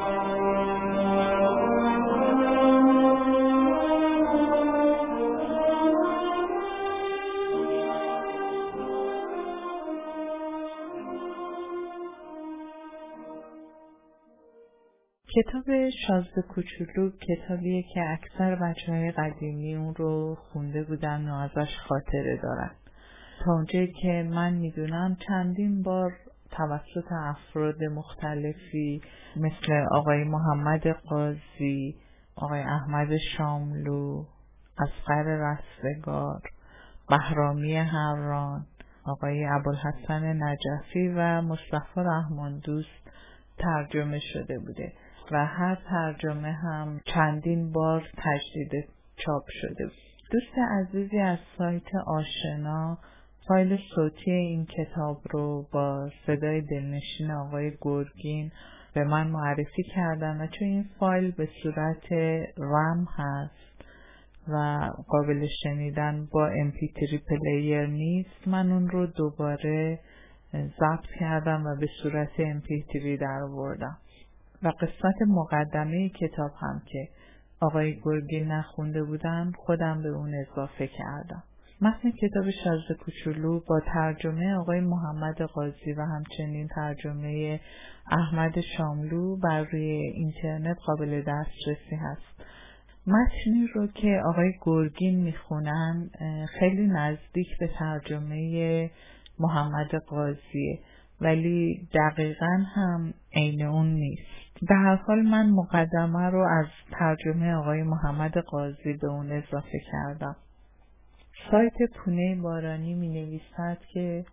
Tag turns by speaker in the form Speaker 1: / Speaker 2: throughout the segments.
Speaker 1: کتاب شازده کوچولو کتابیه که اکثر بچه‌های قدیمی اون رو خونده بودن و ازش خاطره دارن. تا اونجایی که من میدونم چندین بار توسط افراد مختلفی مثل آقای محمد قاضی، آقای احمد شاملو، اصغر رستگار، بهرامی هران، آقای ابوالحسن نجفی و مصطفی رحمان‌دوست ترجمه شده بوده و هر ترجمه هم چندین بار تجدید چاپ شده. دوست عزیزی از سایت آشنا فایل صوتی این کتاب رو با صدای دلنشین آقای گرگین به من معرفی کردن و چون این فایل به صورت رم هست و قابل شنیدن با MP3 پلیر نیست، من اون رو دوباره ضبط کردم و به صورت MP3 در آوردم و قسمت مقدمه کتاب هم که آقای گرگین نخونده بودن خودم به اون اضافه کردم. متن کتاب شازده کوچولو با ترجمه آقای محمد قاضی و همچنین ترجمه احمد شاملو بر روی اینترنت قابل دسترسی هست. متنی رو که آقای گرگین میخونن خیلی نزدیک به ترجمه محمد قاضیه ولی دقیقاً هم عین اون نیست. به هر حال من مقدمه رو از ترجمه آقای محمد قاضی به اون اضافه کردم. سایت پونه بارانی می نویسد که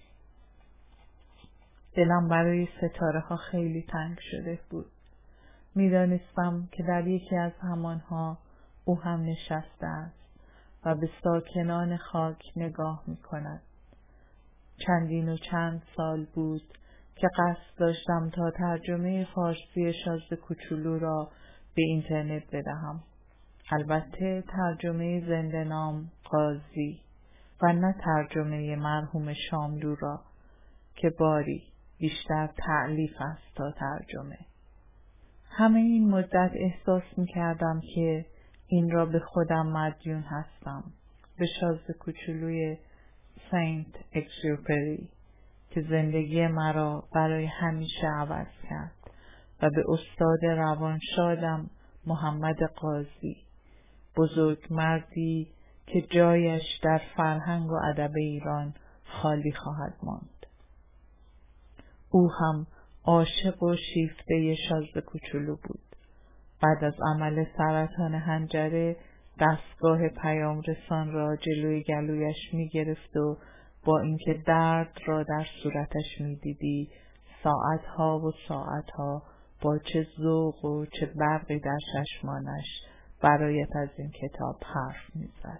Speaker 1: دلم برای ستاره ها خیلی تنگ شده بود. می دانستم که در یکی از همانها او هم نشسته است و به ساکنان خاک نگاه می کند. چندین و چند سال بود که قصد داشتم تا ترجمه فارسی شازده کوچولو را به اینترنت بدهم. البته ترجمه زنده نام قاضی و نه ترجمه مرحوم شاملو را که باری بیشتر تألیف است تا ترجمه. همه این مدت احساس می کردم که این را به خودم مدیون هستم، به شازده کوچولوی سنت اکزوپری که زندگی مرا برای همیشه عوض کرد و به استاد روانشادم محمد قاضی، بزرگ مردی که جایش در فرهنگ و ادب ایران خالی خواهد ماند. او هم عاشق و شیفته شازده کوچولو بود. بعد از عمل سرطان حنجره دستگاه پیام رسان را جلوی گلویش می گرفت و با اینکه درد را در صورتش می دیدی ساعتها و ساعتها با چه ذوق و چه برقی در چشمانش برایت از این کتاب حرف می زد.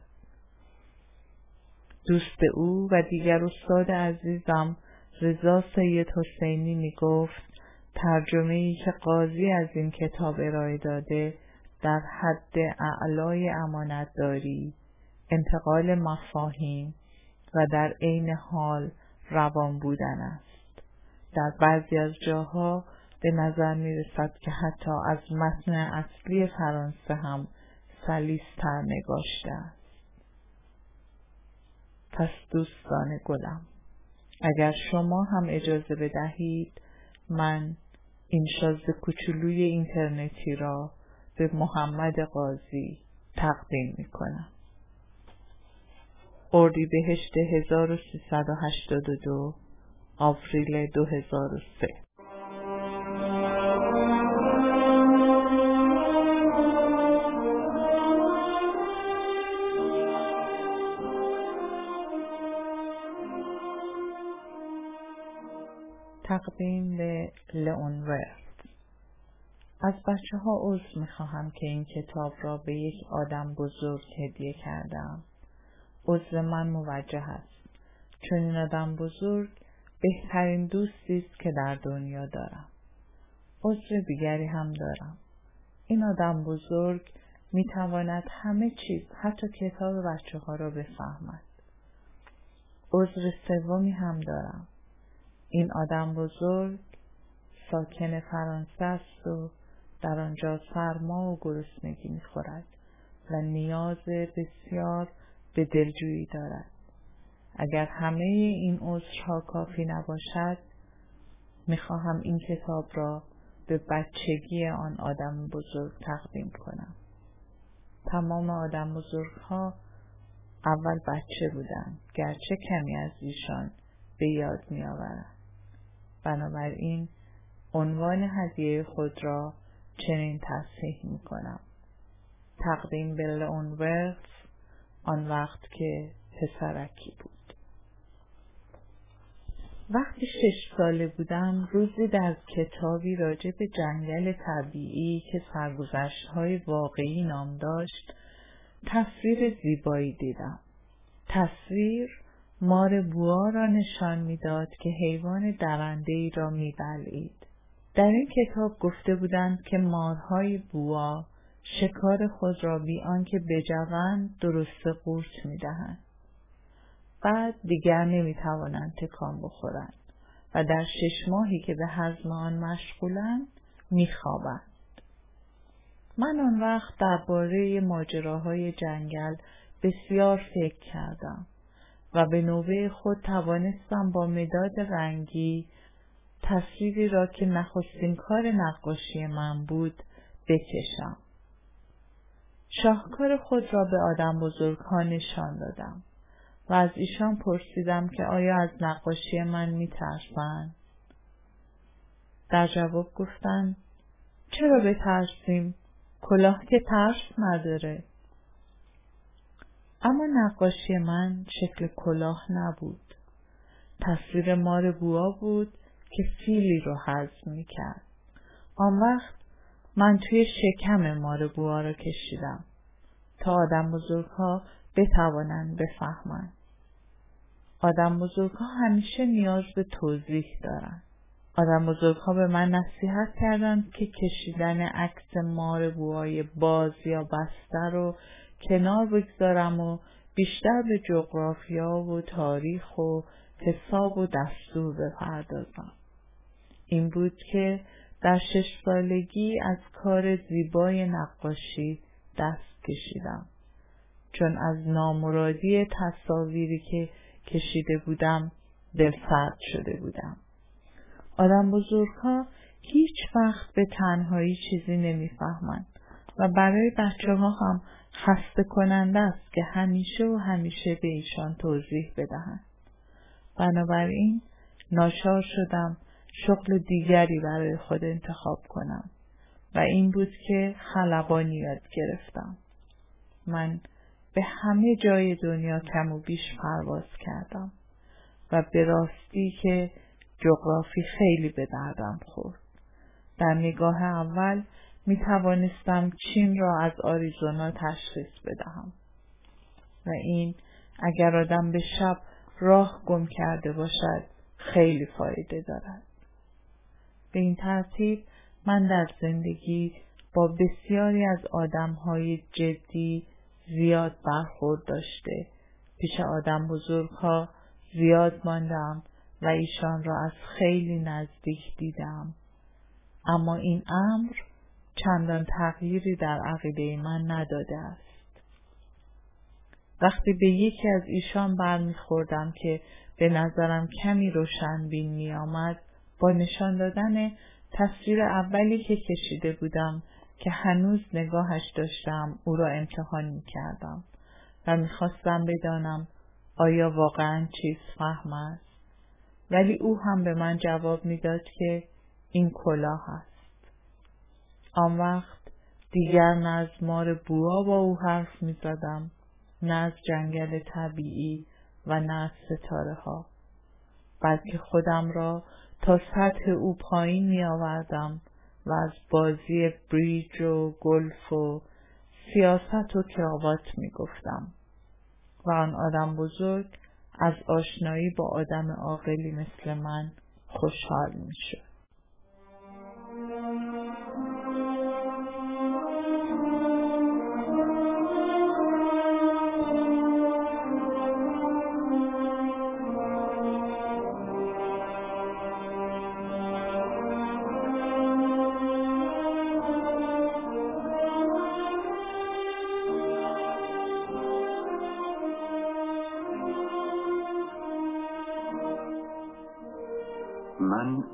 Speaker 1: دوست او و دیگر استاد عزیزم رضا سید حسینی می گفت ترجمه‌ای که قاضی از این کتاب ارائه داده در حد اعلای امانتداری، انتقال مفاهیم و در عین حال روان بودن است. در بعضی از جاها به نظر می رسد که حتی از متن اصلی فرانسه هم سلیس‌تر نگاشته است. پس دوستان گلم، اگر شما هم اجازه بدهید من این شازده کوچولوی اینترنتی را به محمد قاضی تقدیم می کنم. اردیبهشت 1382 آوریل 2003. تقدیم به لئون ورد. از بچه ها عذر می خواهم که این کتاب را به یک آدم بزرگ هدیه کردم. عذر من موجه است، چون این آدم بزرگ بهترین دوستی است که در دنیا دارم. عذر دیگری هم دارم. این آدم بزرگ می تواند همه چیز، حتی کتاب بچه ها را بفهمد. عذر سومی هم دارم. این آدم بزرگ ساکن فرانسه است و در آنجا سرما و گرسنگی می‌خورد و نیاز بسیار به دلجویی دارد. اگر همه این عذرها کافی نباشد، می‌خواهم این کتاب را به بچگی آن آدم بزرگ تقدیم کنم. تمام آدم بزرگها اول بچه بودند، گرچه کمی از ایشان به یاد می‌آورم. بنابراین عنوان هدیه خود را چنین تصحیح می‌کنم: تقدیم به لئون ورث، آن وقت که پسرکی بود. وقتی 6 ساله بودم، روزی در کتابی راجع به جنگل طبیعی که سرگذشت‌های واقعی نام داشت، تصویر زیبایی دیدم. تصویر مار بوا را نشان می‌داد که حیوان درنده‌ای را می‌بلعید. در این کتاب گفته بودند که مارهای بوا شکار خود را بی آنکه بجوند درست قورت می‌دهند. بعد دیگر نمی‌توانند تکان بخورند و در 6 ماهی که به هضم آن مشغولند می‌خوابند. من آن وقت درباره ماجراهای جنگل بسیار فکر کردم و به نوبه خود توانستم با مداد رنگی تصویری را که نخستین کار نقاشی من بود بکشم. شاهکار خود را به آدم بزرگها نشان دادم و از ایشان پرسیدم که آیا از نقاشی من می‌ترسند؟ در جواب گفتند چرا بترسیم؟ کلاه که ترس نداره. اما نقاشی من شکل کلاه نبود. تصویر مار بوا بود که فیلی رو هضم می‌کرد. آن وقت من توی شکم مار بوا را کشیدم تا آدم بزرگها بتوانند بفهمند. آدم بزرگها همیشه نیاز به توضیح دارند. آدم بزرگها به من نصیحت کردند که کشیدن عکس مار بوای باز یا بسته رو کنار بگذارم و بیشتر به جغرافیا و تاریخ و حساب و دستور بپردازم. این بود که در 6 سالگی از کار زیبای نقاشی دست کشیدم، چون از نامرادی تصاویری که کشیده بودم دلسرد شده بودم. آدم بزرگها هیچ وقت به تنهایی چیزی نمیفهمند و برای بچه‌ها هم خسته کننده است که همیشه و همیشه به ایشان توضیح بدهند. بنابراین ناچار شدم شغل دیگری برای خود انتخاب کنم و این بود که خلبانی یاد گرفتم. من به همه جای دنیا کم و بیش پرواز کردم و به راستی که جغرافی خیلی به دردم خورد. در نگاه اول می توانستم چین را از آریزونا تشخیص بدهم و این اگر آدم به شب راه گم کرده باشد خیلی فایده دارد. به این ترتیب من در زندگی با بسیاری از آدم‌های جدی زیاد برخورد داشته، پیش آدم بزرگها زیاد ماندم و ایشان را از خیلی نزدیک دیدم. اما این امر چندان تغییری در عقیده من نداده است. وقتی به یکی از ایشان برمیخوردم که به نظرم کمی روشنبین می آمد، با نشان دادن تصویر اولی که کشیده بودم که هنوز نگاهش داشتم او را امتحان می کردم و می خواستم بدانم آیا واقعا چیز فهم است. ولی او هم به من جواب می داد که این کلاه است. آن وقت دیگر نه از مار بوا با او حرف می زدم، نه از جنگل طبیعی و نه از ستاره ها، بلکه خودم را تا سطح او پایین می آوردم و از بازی بریج و گلف و سیاست و کراوات می گفتم و آن آدم بزرگ از آشنایی با آدم عاقلی مثل من خوشحال می شد.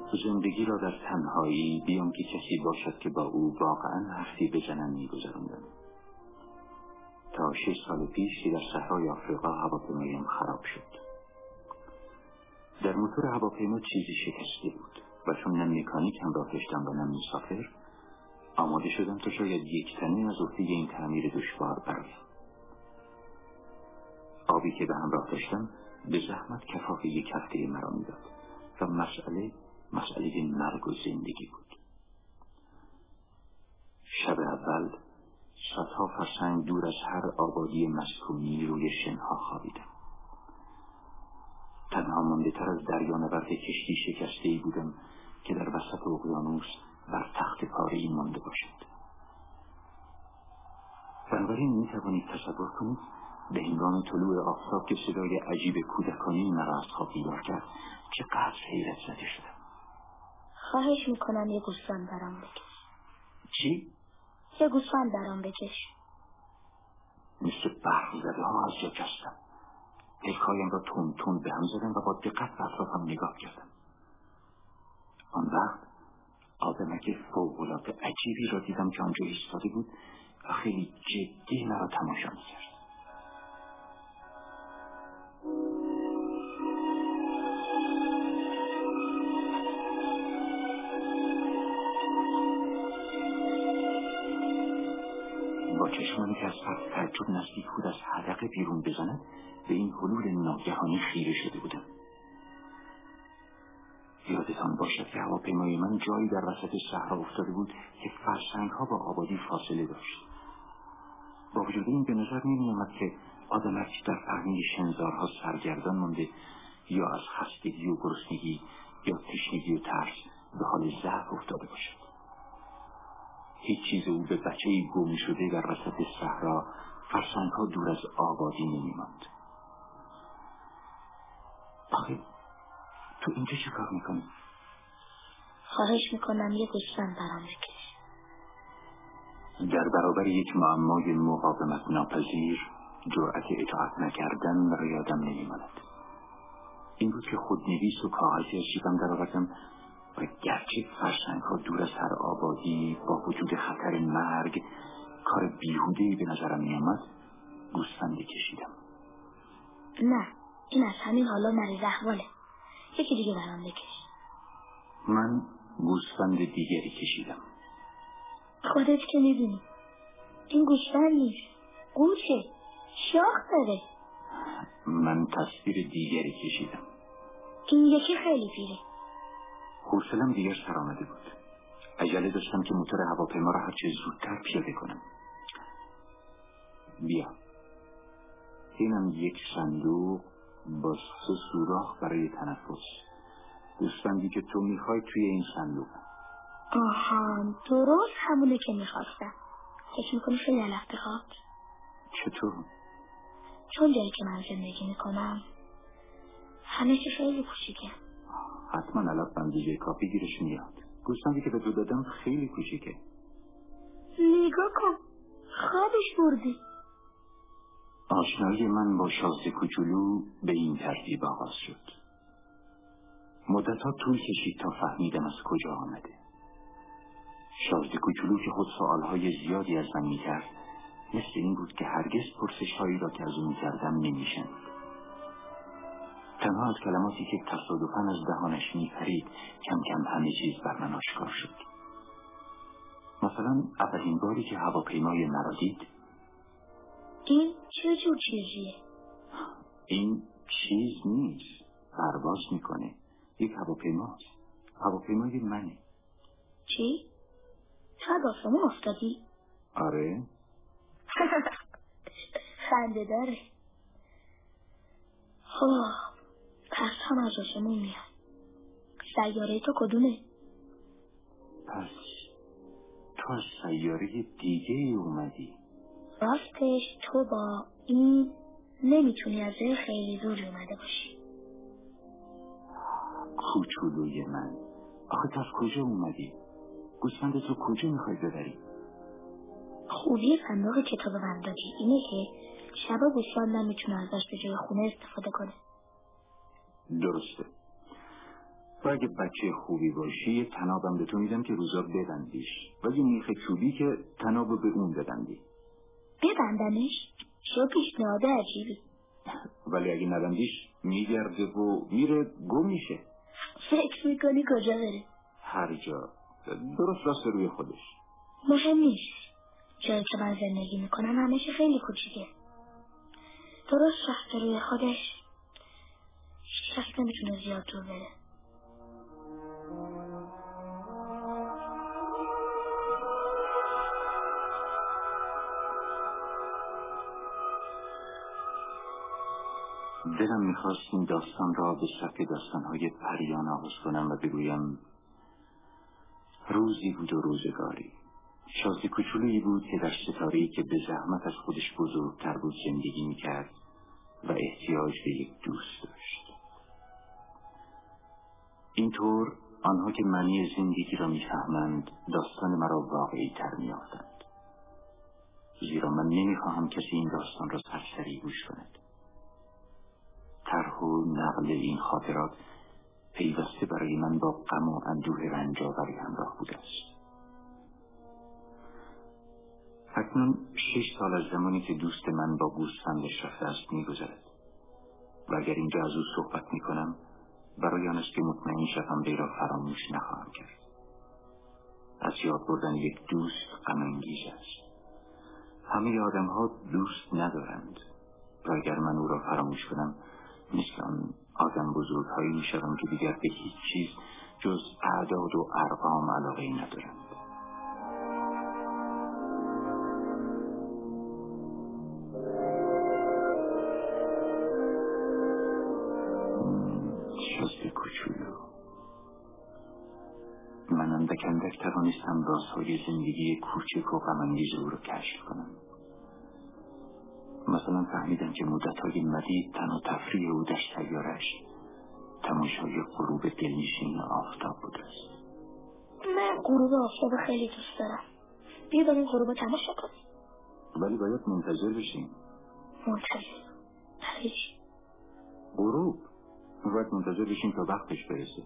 Speaker 2: زندگی را در تنهایی بیان که کسی باشد که با او واقعا حرفی بزنم می‌گذراندم. تا 6 سال پیش که در صحرای آفریقا هواپیمایم خراب شد. در موتور هواپیما چیزی شکسته بود و چون نه مکانیک همراه داشتم و نه مسافر، آماده شدم تا شاید یک تنه از عهده این تعمیر دشوار برایم. آبی که به همراه داشتم به زحمت کفاف 1 هفته مرا میداد و مسئله مرگ و زندگی بود. شب اول صدها فرسنگ دور از هر آبادی مسکونی روی شنها خوابیدم. تنها مانده تر از دریانورد کشتی شکسته‌ای بودم که در وسط اقیانوس بر تخت پاره‌ای مانده باشد. بنابراین می‌توانید تصور کنید به هنگام طلوع آفتاب که صدای عجیب کودکانی مرا از خواب بیدار کرد چقدر حیرت زده شدم.
Speaker 3: خواهش میکنم یه گوسفند برام بکش.
Speaker 2: چی؟
Speaker 3: یه گوسفند برام بکش.
Speaker 2: مثل برق زده ها از جا جستم. پلکایم را تون تون به هم زدم و با دقت به اطرافم نگاه کردم. آن وقت آدمک فوق‌العاده عجیبی را دیدم که آنجا ایستاده بود و خیلی جدی مرا تماشا می‌کرد. با چشمانی که از فرط تعجب نزدیک بود از حدقه بیرون بزند به این حلول ناگهانی خیره شده بودم. یادتان باشد که هواپیمای من جایی در وسط صحرا افتاده بود که فرسنگ‌ها با آبادی فاصله داشت. با وجود این به نظر نمی‌آمد که آدمک در پهنه شنزارها سرگردان مانده یا از خستگی و گرسنگی یا تشنگی و ترس به حال ضعف افتاده باشد. هیچ چیز او به بچه‌ای گم شده در وسط صحرا، فرسنگ‌ها دور از آبادی نمی‌ماند. آخه تو اینجا چه کار میکنی؟
Speaker 3: خواهش میکنم یه گوسفند برام بکش.
Speaker 2: در برابر یک معمای مقاومت ناپذیر جرأت اطاعت نکردن را یادم نمی‌ماند. این بود که خودنویس و کاغذی از جیبم درآوردم و گرچه فرسنگ‌ها دور از هر آبادی با وجود خطر مرگ کار بیهوده‌ای به نظرم می‌آمد، گوسفندی کشیدم.
Speaker 3: نه، این از همین حالا مریض احواله. یکی دیگه برام بکش.
Speaker 2: من گوسفند دیگری کشیدم.
Speaker 3: خودت که می‌دونی این گوسفند نیست، قوچه، شاخ داره.
Speaker 2: من تصویر دیگری کشیدم.
Speaker 3: این یکی خیلی پیره.
Speaker 2: حوصله‌ام دیگر سر آمده بود. عجله داشتم که موتور هواپیما را هرچه زودتر پیاده کنم. بیا. اینم یک صندوق با 3 سوراخ برای تنفس. گوسفندی که تو میخوای توی این صندوق.
Speaker 3: آها، درست همونه که میخواستم. فکر میکنی خیلی علف بخواد؟
Speaker 2: چطور؟
Speaker 3: چون جایی که من زندگی میکنم همه چی خیلی کوچیکه.
Speaker 2: حتما علف بندیجه کافی گیرش میاد. گوسفندی که به تو دادم خیلی کوچیکه.
Speaker 3: نگاه کن، خوابش بردی.
Speaker 2: آشنایی من با شازده کوچولو به این ترتیب آغاز شد. مدتها طول کشید تا فهمیدم از کجا آمده. شازده کوچولو که خود سوالهای زیادی از من میکرد، مثل این بود که هرگز پرسش‌هایی را که از اون میکردم نمیشنید. تنها از کلماتی که تصادفاً از دهانش میپرید کم کم همه چیز بر من آشکار شد. مثلا اولین باری که هواپیمای مرا دید،
Speaker 3: این چه جور چیزیه؟
Speaker 2: این چیز نیست، پرواز میکنه. یک هواپیماست. هواپیمای منه.
Speaker 3: چی؟ تو از آسمون افتادی؟
Speaker 2: آره.
Speaker 3: خنده داره. خب پس هم از آسمون میاد. سیاره تو کدومه؟
Speaker 2: پس تو از سیاره دیگه اومدی.
Speaker 3: راستش تو با این نمیتونی از خیلی دور اومده باشی.
Speaker 2: کوچولوی من، آخه تو از کجا اومدی؟ گوسفند تو کجا میخوای ببری؟
Speaker 3: خوبی صندوق کتاب من دادی اینه که شبا گوسفندم میتونه ازش به جای خونه استفاده کنه.
Speaker 2: درسته. و اگه بچه خوبی باشی یه طنابم به تو میدم که روزا ببندیش و یه میخ چوبی که طنابو به اون ببندی.
Speaker 3: ببندنش؟ چه پیشنهاد عجیبی.
Speaker 2: ولی اگه نبندیش میگرده و میره گم میشه.
Speaker 3: فکر میکنی کجا بره؟
Speaker 2: هر جا، درست راست روی خودش.
Speaker 3: مهم نیست. جایی که من زندگی میکنم همیشه خیلی کوچیکه. درست راست روی خودش. هیچ کس نمیتونه زیاد دور بره.
Speaker 2: دلم میخواست این داستان را به سبک داستانهای پریان آغاز کنم و بگویم روزی بود و روزگاری. شازده کوچولویی بود که در ستاره‌ای که به زحمت از خودش بزرگتر بود زندگی میکرد و احتیاج به یک دوست داشت. اینطور آنها که معنی زندگی را میفهمند داستان مرا واقعی تر میافتند. زیرا من نمیخواهم کسی این داستان را سرسری گوش کند. طرح و نقل این خاطرات پیوسته برای من با غم و اندوه رنج‌آوری همراه بوده است. اکنون 6 سال از زمانی که دوست من با گوسفندش رفته است می‌گذرد و اگر اینجا از او صحبت می‌کنم برای آن است که مطمئن شوم وی را فراموش نخواهم کرد. از یاد بردن یک دوست غم‌انگیز است. همه آدم‌ها دوست ندارند و اگر من او را فراموش کنم مثل آن آدم بزرگ‌هایی می‌شوم که دیگر به هیچ چیز جز اعداد و ارقام علاقه‌ای ندارند. شازده کوچولو، من اندک اندک توانستم رازهای زندگی کوچک و غم‌انگیز او را کشف کنم. مثلا فهمیدم که مدت‌های مدید تن و تفریح او در سیاره‌اش تماشای غروب دلنشین آفتاب بوده است.
Speaker 3: من غروب آفتاب خیلی دوست دارم. بیا بریم غروب تماشا کنیم.
Speaker 2: ولی باید منتظر بشیم.
Speaker 3: منتظر؟ برای چی؟
Speaker 2: غروب باید منتظر بشیم تا وقتش برسه.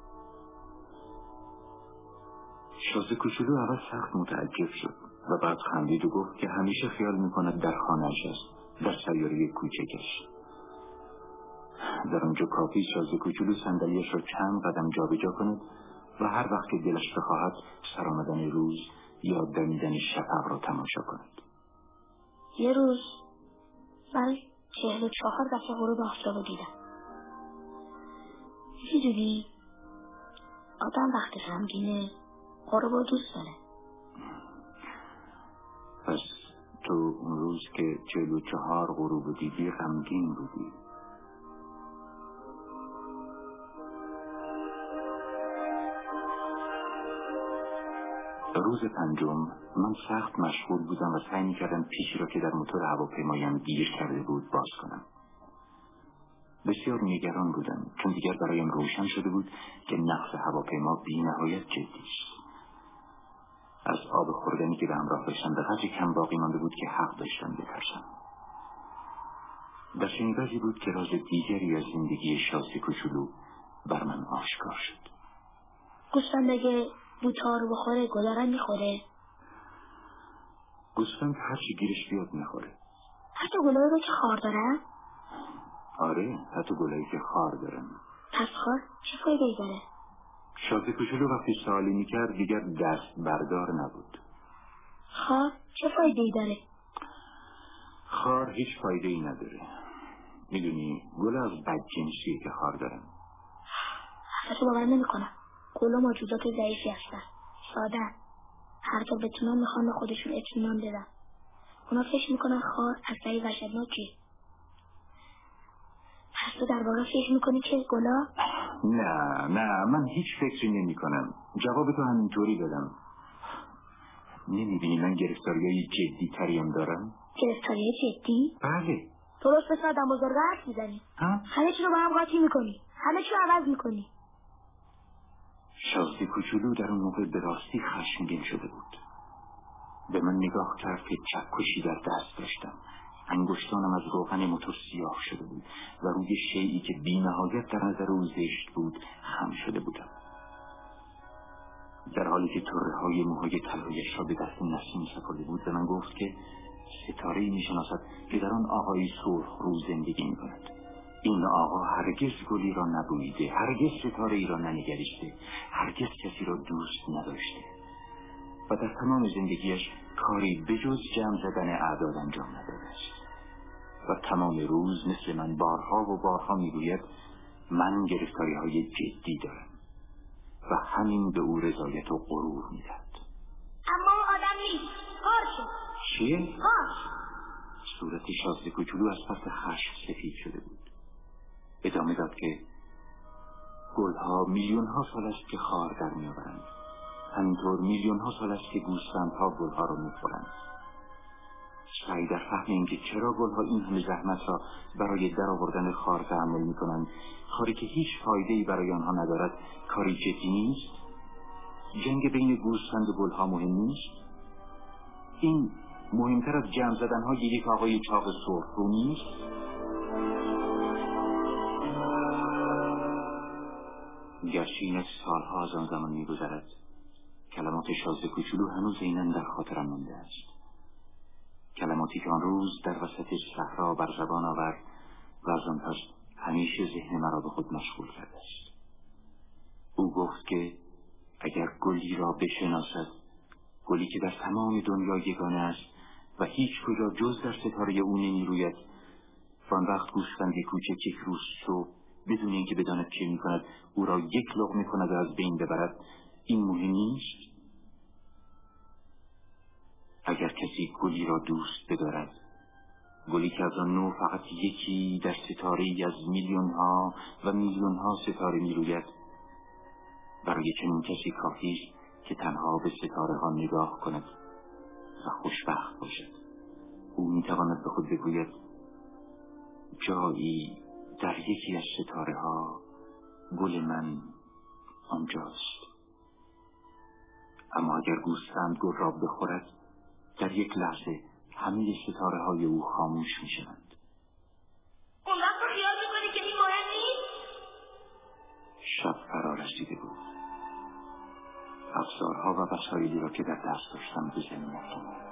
Speaker 2: شازده کوچولو اول سخت متعجب شد و بعد خندید و گفت که همیشه خیال میکند در خانه‌اش است، در سیاره کوچکش. در آنجا کافی شازده کوچولو صندلی‌اش را چند قدم جابجا کند و هر وقت که دلش بخواهد سرآمدن روز یا دمیدن شفق را تماشا کند.
Speaker 3: یه روز من 44 دفعه غروب آفتاب رو دیدم. میدونی آدم وقتی غمگینه غروب رو دوست داره.
Speaker 2: پس تو اون روز که 44 غروب دیدی غمگین بودی؟ روز پنجم من سخت مشغول بودم و سعی می‌کردم پیچی را که در موتور هواپیمایم گیر کرده بود باز کنم. بسیار نگران بودم چون دیگر برایم روشن شده بود که نقص هواپیما بی‌نهایت جدی است. از آب خوردنی که به همراه داشتم به قدری کم باقی مانده بود که حق داشتم بترسم. در چنین وضعی بود که راز دیگری از زندگی شازده کوچولو بر من آشکار شد.
Speaker 3: گوسفند اگه بوتا رو بخوره گلا رو میخوره؟
Speaker 2: گوسفند هر چی گیرش بیاد میخوره.
Speaker 3: حتی گلایی رو که خار دارن؟
Speaker 2: آره، حتی گلایی که خار دارن.
Speaker 3: پس خار چه فایده‌ای داره؟
Speaker 2: شازده کوچولو وقتی سوالی میکرد دیگر دست بردار نبود.
Speaker 3: خار چه فایده‌ای داره؟
Speaker 2: خار هیچ فایده‌ای نداره. میدونی گل از بدجنسیه که خار دارن.
Speaker 3: حتی باور نمی‌کنم. گلا موجودات ضعیفی هستن. ساده. هر جا بتونن میخوان به خودشون اطمینان بدن. اونا فکر میکنن خار اثری وحشتناکی. پس تو در واقع فکر میکنی که گلا؟
Speaker 2: نه من هیچ فکری نمی کنم. جواب تو همینطوری بدم. نمیبینی من گرفتاریای جدی تریم دارم؟
Speaker 3: گرفتاریای جدی؟
Speaker 2: بله.
Speaker 3: درست مثل آدم بزرگ حرف میزنی. همه چی رو با هم قاطی میکنی. همه چی رو عوض میکنی.
Speaker 2: شازده کوچولو در اون موقع به راستی خشمگین شده بود. به من نگاه کرد که چکشی در دست داشتم. انگشتانم از روغن موتور سیاه شده بود و روی شیئی که بی‌نهایت در نظر او زشت بود خم شده بودم. در حالی که طره‌های موهای طلایش را به دست نسیم سپرده بود، به من گفت که ستاره‌ای می‌شناسد که در آن آقای سرخ رو زندگی می‌کند. این آقا هرگز گلی را نبوییده، هرگز ستاره‌ای را ننگریسته، هرگز کسی را دوست نداشته و در تمام زندگیش کاری بجز جمع زدن اعداد انجام نداده است و تمام روز مثل من بارها و بارها میگوید من گرفتاری‌های جدی دارم و همین به او رضایت و غرور میدهد.
Speaker 3: اما او آدم نیست، غار شد.
Speaker 2: چیه؟
Speaker 3: غار.
Speaker 2: صورت شازده کوچولو از پس خشم سفید شده بود. ادامه داد که گلها میلیون‌ها سال است که خار در می‌آورند. همینطور میلیون‌ها سال است که گوسفندها گلها را می‌خورند. سعی در فهم اینکه چرا گلها این همه زحمت را برای درآوردن خار تحمل می‌کنند، خاری که هیچ فایده‌ای برای آنها ندارد، کاری جدی نیست. جنگ بین گوسفند و گلها مهم نیست. این مهمتر از جمع زدن‌های یک آقای چاق سرخ رو نیست. گرچه این از سالها از آن زمان می‌گذرد، کلمات شازده کوچولو هنوز عیناً در خاطرم مانده است. کلماتی که آن روز در وسط صحرا بر زبان آورد و از آن پس همیشه ذهن مرا به خود مشغول کرده است. او گفت که اگر گلی را بشناسد، گلی که در تمام دنیا یگانه است و هیچ کجا جز در ستاره او نمی‌روید، وان وقت گوسفندی کوچک یک روز صبح بدون اینکه بداند چه می‌کند او را یک لقمه کند و از بین ببرد، این مهم نیست. اگر کسی گلی را دوست بدارد، گلی که از آن نوع فقط یکی در ستاره‌ای از میلیون‌ها و میلیون‌ها ستاره می‌روید، برای چنین کسی کافی است که تنها به ستاره‌ها نگاه کند و خوشبخت باشد. او می‌تواند به خود بگوید جایی در یکی از ستاره‌ها گل من آنجاست. اما اگر گوسفند گل را بخورد، در یک لحظه همه ستاره‌های او خاموش می‌شوند.
Speaker 3: اون وقت تو خیال می‌کنی که این مهم نیست؟
Speaker 2: شب فرا رسیده بود. افزارها و وسایلی را که در دست داشتم به زمین افکندم.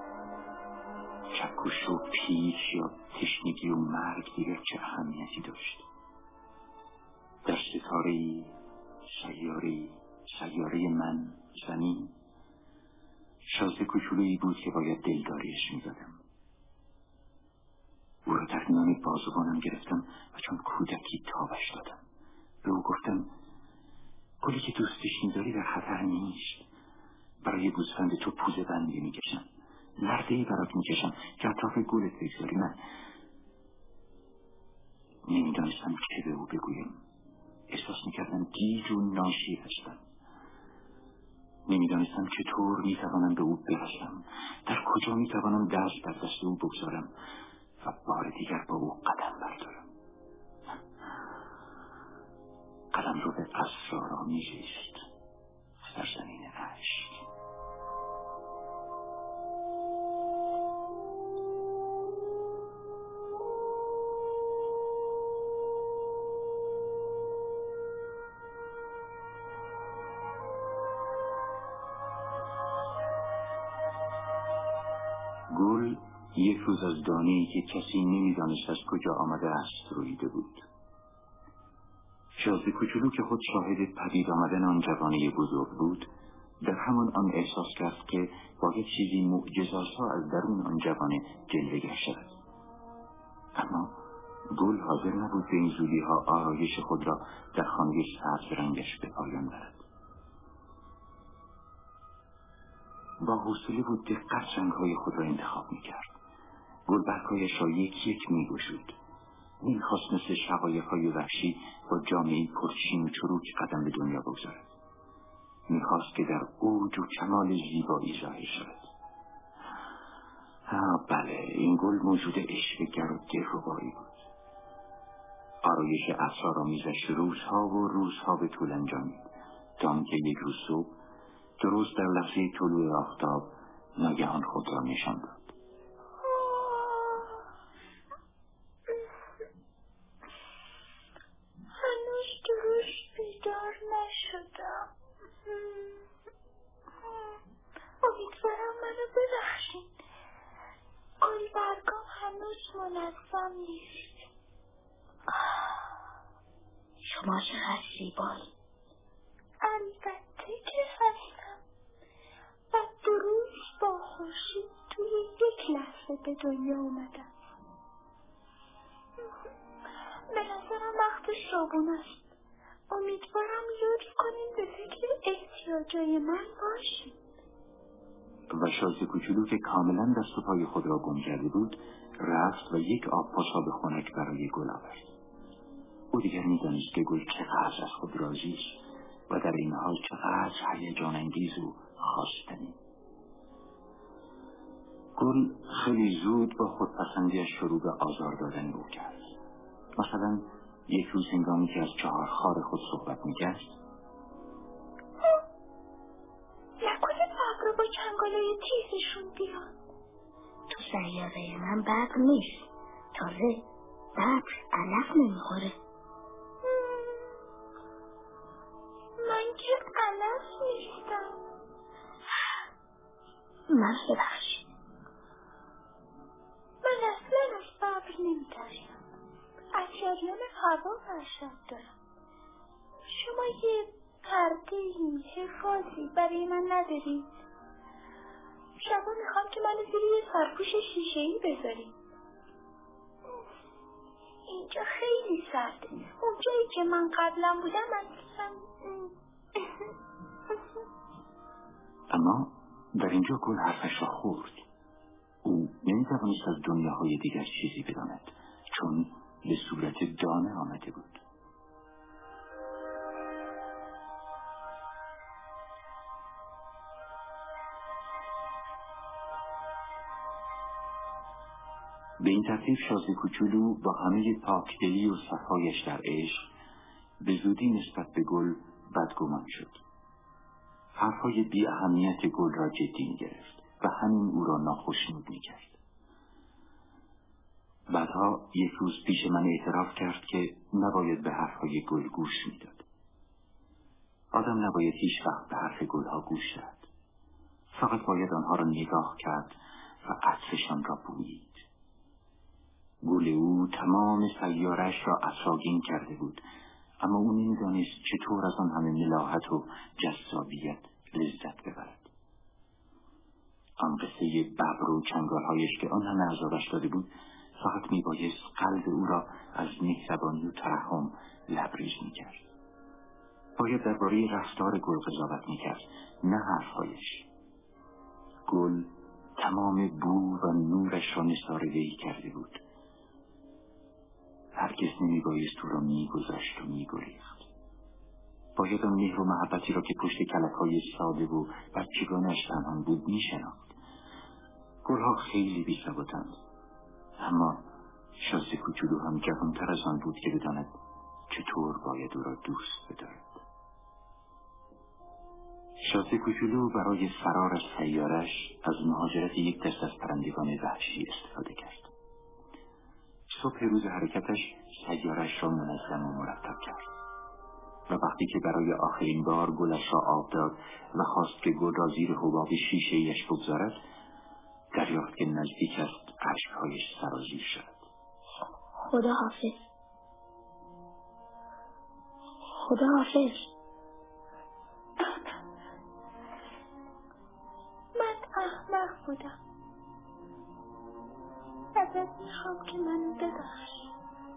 Speaker 2: چکش و پیچ یا تشنگی و مرگ دیگر چه اهمیتی داشت؟ در ستاره‌ای، سیاره من، زمین، شازده کوچولویی بود که باید دلداریش می‌دادم. او را در میان بازوانم گرفتم و چون کودکی تابش دادم. به او گفتم گلی که دوستش می‌داری در خطر نیست. برای گوسفند تو پوزه بندی می‌کشم، نرده‌ای برات می‌کشم که اطراف گلت بگذاری. من نمی‌دانستم چه به او بگویم. احساس می‌کردم گیج و ناشی هستم. نمی‌دانستم چطور می‌توانم به او برسم، در کجا می‌توانم دست در دست او بگذارم و بار دیگر با او قدم بردارم. قدم رو به اسرارآمیزی است، سرزمین عشق. گل یک روز از دانه‌ای که کسی نمی‌دانست از کجا آمده است رویده بود. شازده کوچولو که خود شاهد پدید آمدن آن جوانه بزرگ بود، در همان آن احساس کرد که باید چیزی معجزه‌آسا از درون آن جوانه جلوه‌گر شود. اما گل حاضر نبود به این زودی‌ها آرایش خود را در خانه سبز رنگش به پایان برد. با حوصله بود دقت رنگ‌های خود را انتخاب می‌کرد. گل برگ‌هایش را یک یک می‌گشود. می‌خواست مثل شقایق‌های وحشی با جامه‌ای پرچین و چروک قدم به دنیا بگذارد. می‌خواست که در اوج و کمال زیبایی ظاهر شود. بله، این گل موجود عشقه‌گر و دلربایی بود. آرایش اسرارآمیزش روزها به طول انجامید تا آنکه یک روز صبح درست در لحظه طلوع آفتاب ناگهان خود را نشان داد.
Speaker 3: نشدم. امیدوارم منو ببخشین. گلبرگم هنوز منظم نیست. شما چقدر زیبایی. البته که هستم. و درست با خورشید توی یک لحظه به دنیا اومدم. به نظرم وقت شابون است. امیدوارم لطف کنین به فکر احتیاجای من باشین.
Speaker 2: و شازده کوچولو که کاملا دست و پای خود را گم کرده بود رفت و یک آب پاشاب خنک برای گل آورد. او دیگر می‌دانست که گل چقدر از خود راضی است و در این حال چقدر هیجان انگیز و خواستنی. گل خیلی زود با خودپسندیش شروع به آزار دادن او کرد. مثلا یک روز هنگامی که از 4 خار خود صحبت می‌کرد،
Speaker 3: نکنه ببر با چنگالای تیزشون بیان. تو سیاره من ببر نیست. تازه ببر علف نمیخوره. من که علف نیستم. من ببخشید. من اصلا از ببر نمیترسم. از جریان هوا وحشت دارم. شما یه پرده‌ای حفاظی برای من ندارید؟ شبا میخوام که منو زیر یه سرپوش شیشه‌ای بذارید. اینجا خیلی سرده. اون جایی که من قبلا بودم اصلا.
Speaker 2: اما در اینجا گل حرفش را خورد. او نمی‌توانست از دنیاهای دیگر چیزی بداند چون به صورت دانه آمده بود. به این ترتیب شازده کوچولو با همه پاکدلی و صفایش در عشق به زودی نسبت به گل بدگمان شد. حرفهای بی اهمیت گل را جدی می گرفت و همین او را ناخوشنود می کرد. بعدها یک روز پیش من اعتراف کرد که نباید به حرفهای گل گوش می داد. آدم نباید هیچ وقت به حرف گلها گوش داد. فقط باید آنها را نگاه کرد و عطرشان را بویید. گل او تمام سیارش را عطرآگین کرده بود، اما او نمی‌دانست چطور از آن همه ملاحت و جذابیت لذت ببرد. آن قصه ببر و چنگالهایش که آن همه عذابش داده بود فقط میبایست قلب او را از مهربانی و ترحم لبریز میکرد. باید درباره رفتار گل قضاوت میکرد، نه حرفهایش. گل تمام بو و نورش را نثار وی کرده بود. هرگز نمیبایست او را میگذاشت و میگریخت. باید آن مهر و محبتی را که پشت کلک‌های ساده و بچگانش پنهان بود میشناخت. گلها خیلی بی‌ثباتند، اما شازده کوچولو هم جوان‌تر از آن بود که بداند چطور باید او را دوست بدارد. شازده کوچولو برای فرار از سیارش از مهاجرت یک دست از پرندگان وحشی استفاده کرد. صبح روز حرکتش سیارش را منظم و مرتب کرد و وقتی که برای آخرین بار گلش را آب داد و خواست که گل را زیر حباب شیشه‌ایش بگذارد، دریافت که نزدیک است اشک‌هایش سرازیر شد.
Speaker 3: خدا حافظ. خدا حافظ. من احمق بودم. ازت میخوام که منو ببخشی.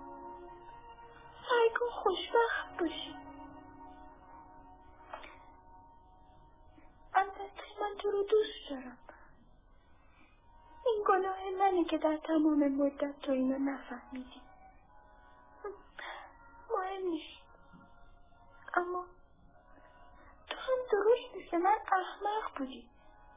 Speaker 3: سعی کن خوشبخت باشی. البته من تو رو دوست دارم. این گناه منه که در تمام مدت تو اینو نفهمیدی. مهم نیست. اما تو هم درست مثل من احمق بودی.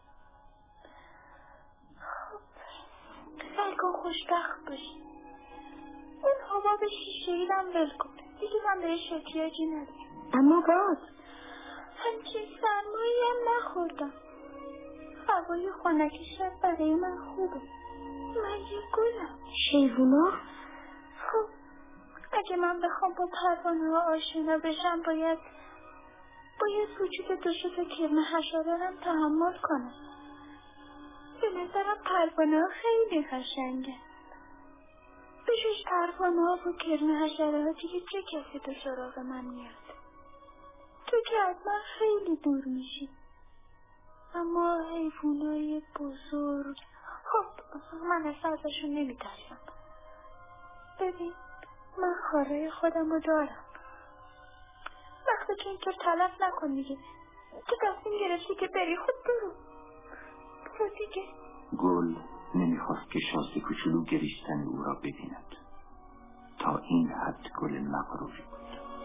Speaker 3: سعی کن خوشبخت باشی. اون حباب شیشه‌ای رو ول کن. دیگه من بهش احتیاجی ندارم. اما باز همچین سرمایی هم نخوردم. هوای خنک شب برای من خوبه. من یه گلم. شیوونا؟ خب اگه من بخوام با پروانه ها آشنا بشم باید باید وجود دو تا کرم حشره هم تحمل کنم. به نظرم پروانه ها خیلی قشنگه. به جز پروانه ها و کرم حشره ها دیگه چه کسی تو سراغ من میاد؟ تو که از من خیلی دور میشی. اما حیوانای بزرگ خب من اصلا ازشون نمیترسم. ببین من خاره خودم رو دارم. وقتی که اینطور تلف نکن دیگه. تو تصمیم گرفتی که بری خود برو دیگه.
Speaker 2: گل نمیخواست که شازده کوچولو گریستن او را ببیند. تا این حد گل مغروری بود.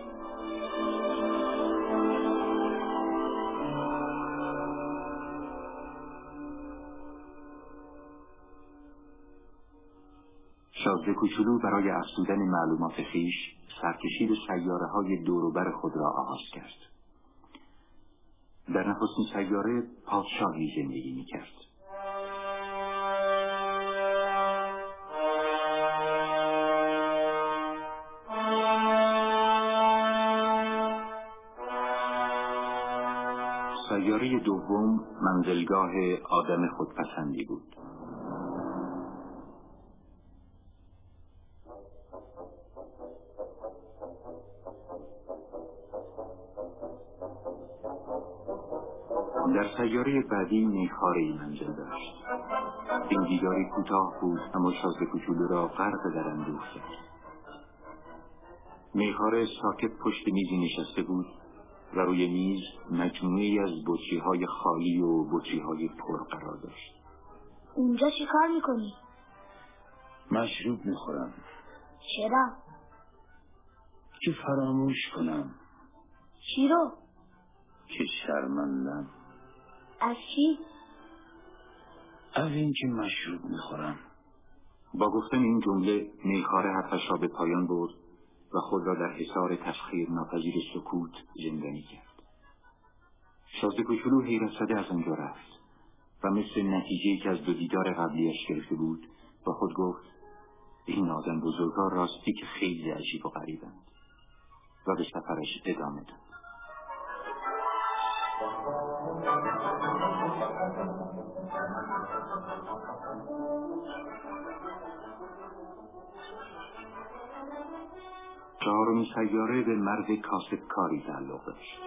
Speaker 2: شازده کوچولو برای افزودن معلومات خویش سرکشی به سیاره‌های دوروبر خود را آغاز کرد. در نخستین سیاره پادشاهی زندگی می‌کرد. سیاره دوم منزلگاه آدم خودپسندی بود. در سیاره بعدی میخاره‌ای منزل داشت. این دیداری کوتاه بود اما شازده کوچولو را غرق در اندوه کرد. میخاره ساکت پشت میزی نشسته بود و روی میز مجموعه‌ای از بطری‌های خالی و بطری‌های پر قرار داشت.
Speaker 3: اونجا چی کار میکنی؟
Speaker 4: مشروب میخورم.
Speaker 3: چرا؟
Speaker 4: که فراموش کنم.
Speaker 3: چی رو؟
Speaker 4: که شرمندم.
Speaker 3: از چی؟
Speaker 4: از این که مشروب میخورم.
Speaker 2: با گفتن این جمله میخاره حرفش را به پایان برد و خود را در حصار تسخیر ناپذیر سکوت زندانی کرد. شازده کوچولو حیرت زده از آنجا رفت و مثل نتیجه‌ای که از دو دیدار قبلیش گرفته بود با خود گفت این آدم بزرگا راستی که خیلی عجیب و غریبند و به سفرش ادامه داد. چهارمین سیاره به مرد کاسبکاری تعلق داشت.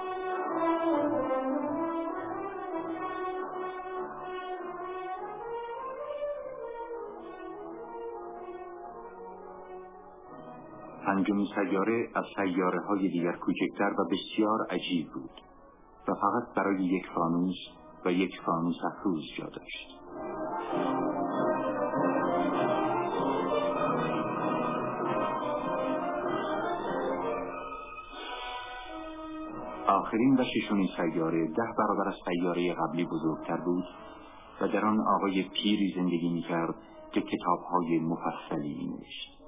Speaker 2: پنجمین سیاره از سیاره‌های دیگر کوچکتر و بسیار عجیب بود و فقط برای یک فانوس و یک فانوس افروز جا داشت. آخرین و ششمین سیاره 10 برابر از سیاره قبلی بزرگتر بود و در آن آقای پیری زندگی می‌کرد که کتاب‌های مفصلی می‌نوشت.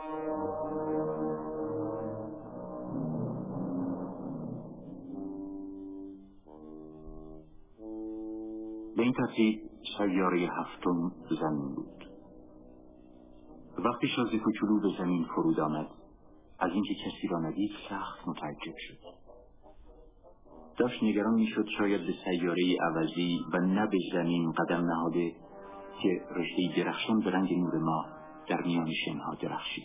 Speaker 2: به این ترتیب سیاره هفتم زمین بود. وقتی شازده کوچولو به زمین فرود آمد از اینکه کسی را ندید سخت متعجب شد. داشت نگران میشد شاید به سیاره عوضی و نه به زمین قدم نهاده که رشته درخشان به رنگ نور ماه در میان شنها درخشید.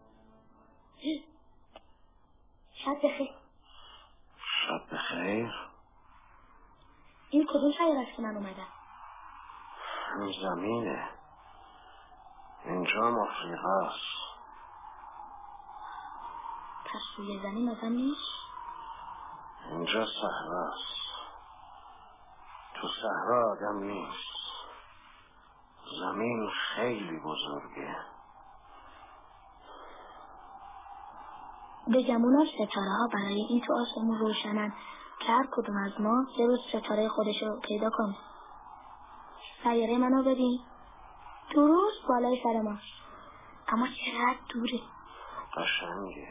Speaker 3: شب بخیر.
Speaker 4: شب بخیر.
Speaker 3: این کدوم سیاره است که من اومدم؟
Speaker 4: این زمینه. اینجا آفریقا است.
Speaker 3: پس روی زمین آدم نیست؟
Speaker 4: اینجا صحرا است. تو صحرا آدم نیست. زمین خیلی بزرگه.
Speaker 3: بگمون ستاره ها برای این تو آسمون روشنن که هر کدوم از ما یه روز ستاره خودش رو پیدا کنه. سیاره منو ببین، درست بالای سر ما، اما چقدر دوره.
Speaker 4: قشنگه.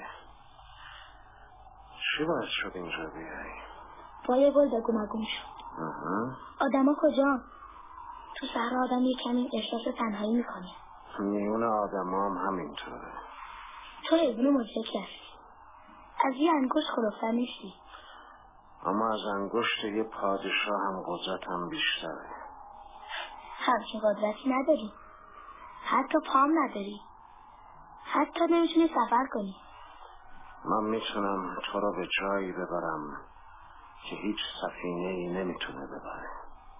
Speaker 4: چی باعث شد اینجا بیایی؟
Speaker 3: با یه گل بگو مگم شد. آدم ها کجا؟ تو صحرا آدم یه کمی احساس تنهایی میکنه.
Speaker 4: میون آدم هم همینطوره.
Speaker 3: تو حیوان مزدکی هستی، از یه انگشت خلوفتر نیستی.
Speaker 4: اما از انگشت یه پادشاه هم قدرتم بیشتره.
Speaker 3: همچین قدرتی نداری، حتی پام نداری، حتی نمیتونی سفر کنی.
Speaker 4: من میتونم تو رو به جایی ببرم که هیچ سفینه‌ای نمیتونه ببره.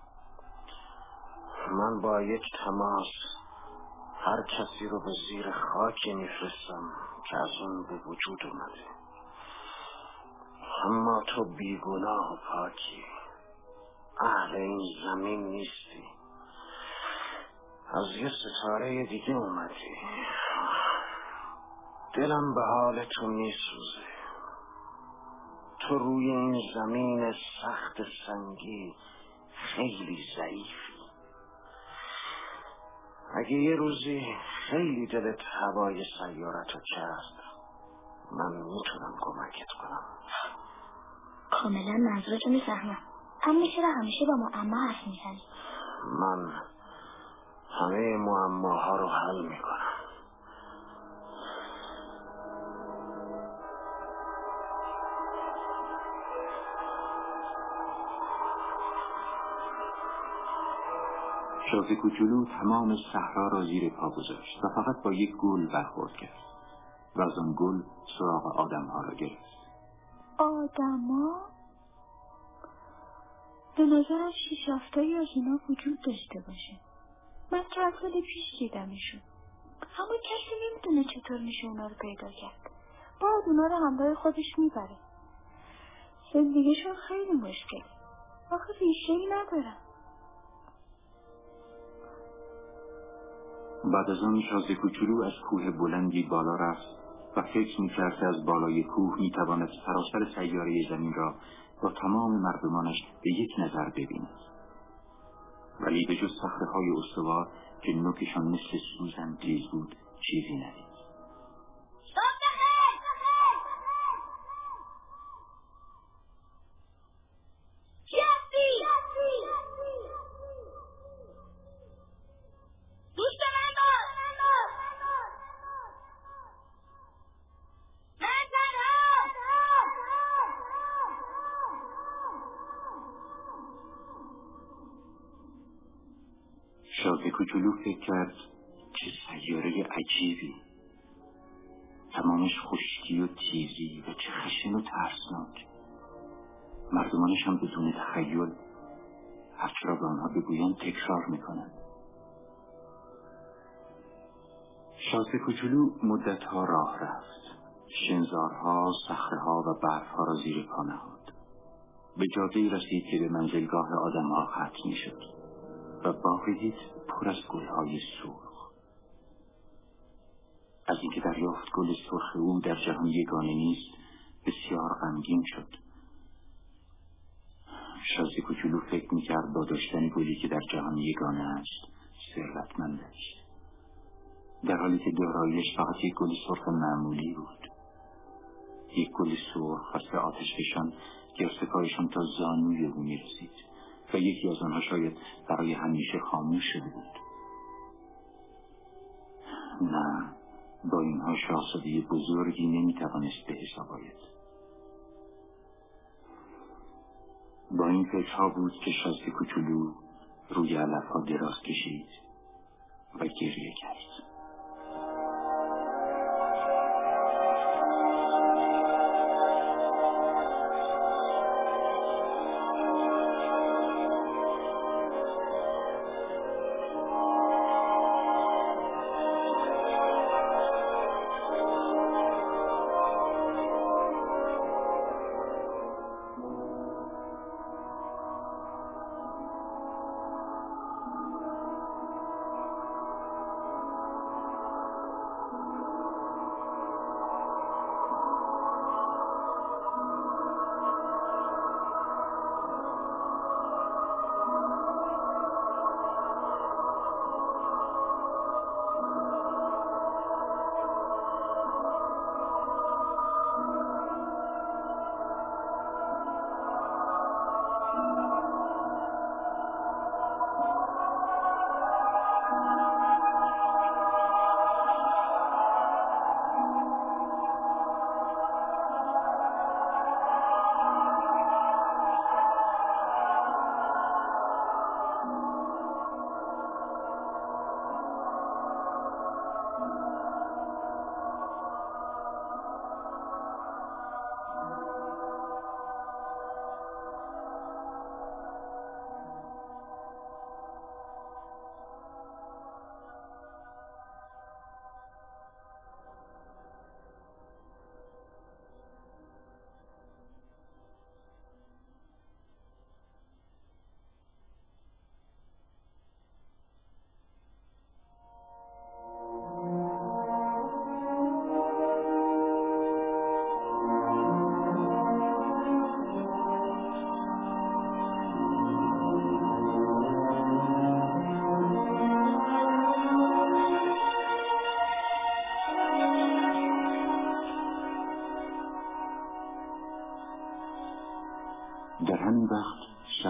Speaker 4: من با یک تماس هر کسی رو به زیر خاکی میفرستم که از اون به وجود اومده. اما تو بیگناه و پاکی، اهل این زمین نیستی، از یه ستاره دیگه اومدی. دلم به حال تو میسوزه. تو روی این زمین سخت سنگی خیلی ضعیفی. اگه یه روزی خیلی دلت هوای سیارتو کرد، من میتونم کمکت کنم.
Speaker 3: کاملا منظورتو میفهمم، اما چرا همیشه با معما حرف میزنی؟
Speaker 4: من همه معماها رو حل میکنم.
Speaker 2: شاز کوچولو تمام صحرا را زیر پا گذاشت و فقط با یک گل برخورد کرد و از آن گل سراغ آدم‌ها را گرفت.
Speaker 3: آدما؟ به نظرم 6-7 از اینا وجود داشته باشه. من چند سال پیش دیدمشون، اما کسی نمیدونه چطور میشه اونا رو پیدا کرد. بعد اونا رو همراه خودش میبره. زندگیشون خیلی مشکل، آخه ریشه‌ای ندارن.
Speaker 2: بعد از آن شاز کوچولو از کوه بلندی بالا رفت و فکر می‌کرد که از بالای کوه می‌تواند سراسر سیاره زمین را با تمام مردمانش به یک نظر ببیند. ولی به جز صخره‌های استوار که نوکشان مثل سوزن تیز بود چیزی ندید. شاز کوچولو فکر کرد چه سیاره عجیبی، تمامش خشکی و تیزی و چه خشن و ترسناک. مردمانش هم بدون تخیل هرچه را به آنها بگویند تکرار میکنند. شاز کوچولو مدتها راه رفت، شنزارها، صخره‌ها و برفها را زیر پا نهاد. به جاده‌ای رسید که به منزلگاه آدم‌ها ختم میشد و باغی دید پر از گل‌های سرخ. از اینکه دریافت گل سرخ او در جهان یگانه نیست بسیار غمگین شد. شاز کوچولو فکر می‌کرد با داشتن گلی که در جهان یگانه است ثروتمند است، در حالی که داراییش فقط یک گل سرخ معمولی بود. یک گل سرخ و 3 آتشفشان که ارتفاعشان تا زانوی او می‌رسید و یکی از آنها شاید برای همیشه خاموش شده بود. نه، با اینها شاهزاده بزرگی نمی‌توانست به حساب آید. با این فکرها بود که شاز کوچولو روی علف‌ها دراز کشید و گریه کرد.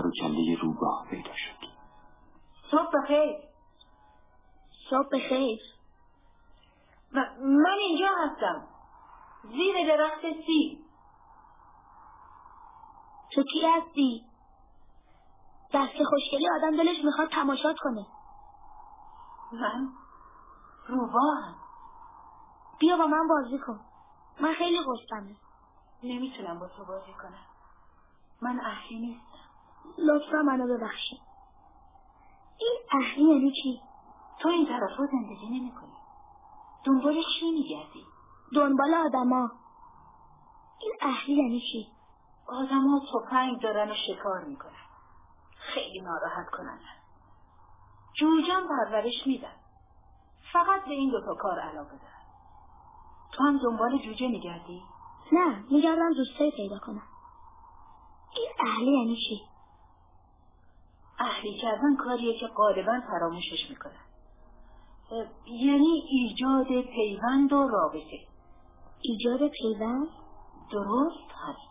Speaker 2: پراکنده روباه پیدا شد.
Speaker 5: صبح بخیر.
Speaker 3: صبح بخیر.
Speaker 5: من اینجا هستم، زیر درخت سیب.
Speaker 3: تو کی هستی؟ دست خوشگلی آدم دلش میخواد تماشات کنه.
Speaker 5: من روباهم.
Speaker 3: بیا با من بازی کن. من خیلی گشتمه.
Speaker 5: نمیتونم با تو بازی کنم. من اهلی نیستم.
Speaker 3: لطفا منو ببخشید. این اهلی یعنی چی؟
Speaker 5: تو این طرفا زندگی نمی کنی. دنبال چی میگردی؟
Speaker 3: دنبال آدما. این اهلی یعنی چی؟
Speaker 5: آدما تفنگ دارن و شکار میکنن. خیلی ناراحت کننده. جوجم پرورش میدن. فقط به این دوتا کار علاقه دارن. تو هم دنبال جوجه میگردی؟
Speaker 3: نه، میگردم دوستایی پیدا کنم. این اهلی یعنی چی؟
Speaker 5: اهلی کردن کاریه که غالبا فراموشش میکنن. یعنی ایجاد پیوند و رابطه.
Speaker 3: ایجاد پیوند؟
Speaker 5: درست هست.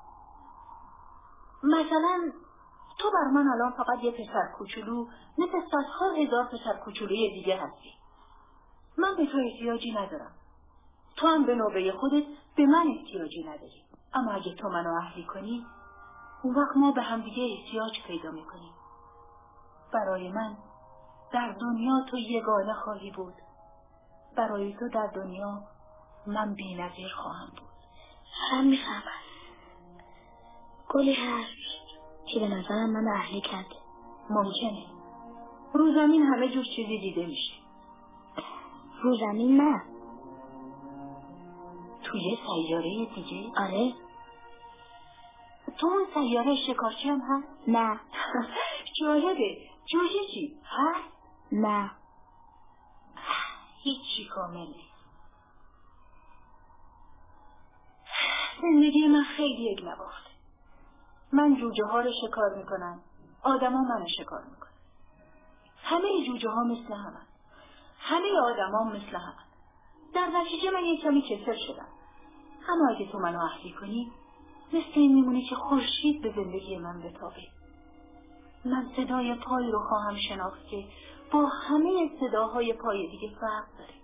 Speaker 5: مثلا تو بر من الان فقط یه پسر کوچولو مثل صدها هزار پسر کوچولوی دیگه هستی. من به تو احتیاجی ندارم. تو هم به نوبه خودت به من احتیاجی نداری. اما اگه تو منو اهلی کنی، اون وقت ما به هم دیگه احتیاج پیدا میکنیم. برای من در دنیا تو یگانه خواهی بود. برای تو در دنیا من بی‌نظیر خواهم بود.
Speaker 3: هم میفهمم. گلی هست که به نظرم من اهلی کرده.
Speaker 5: ممکنه. رو زمین همه جور چیزی دیده میشه.
Speaker 3: رو زمین نه.
Speaker 5: توی سیاره دیگه؟
Speaker 3: آره.
Speaker 5: تو اون سیاره شکارچی هم هست؟
Speaker 3: نه.
Speaker 5: جالبه. جوجه چی؟ هست؟
Speaker 3: نه.
Speaker 5: هیچی کامل نیست. زندگی من خیلی یک نواخته. من جوجه ها رو شکار میکنم. آدم ها منو شکار میکنن. همه جوجه ها مثل همن. همه آدم ها مثل همن. در نتیجه من یک کمی کسل شدم. اما اگه تو منو اهلی کنی، مثل این میمونه که خورشید به زندگی من بتابه. من صدای پای رو خواهم شناخت که با همه صداهای پای دیگه فرق داره.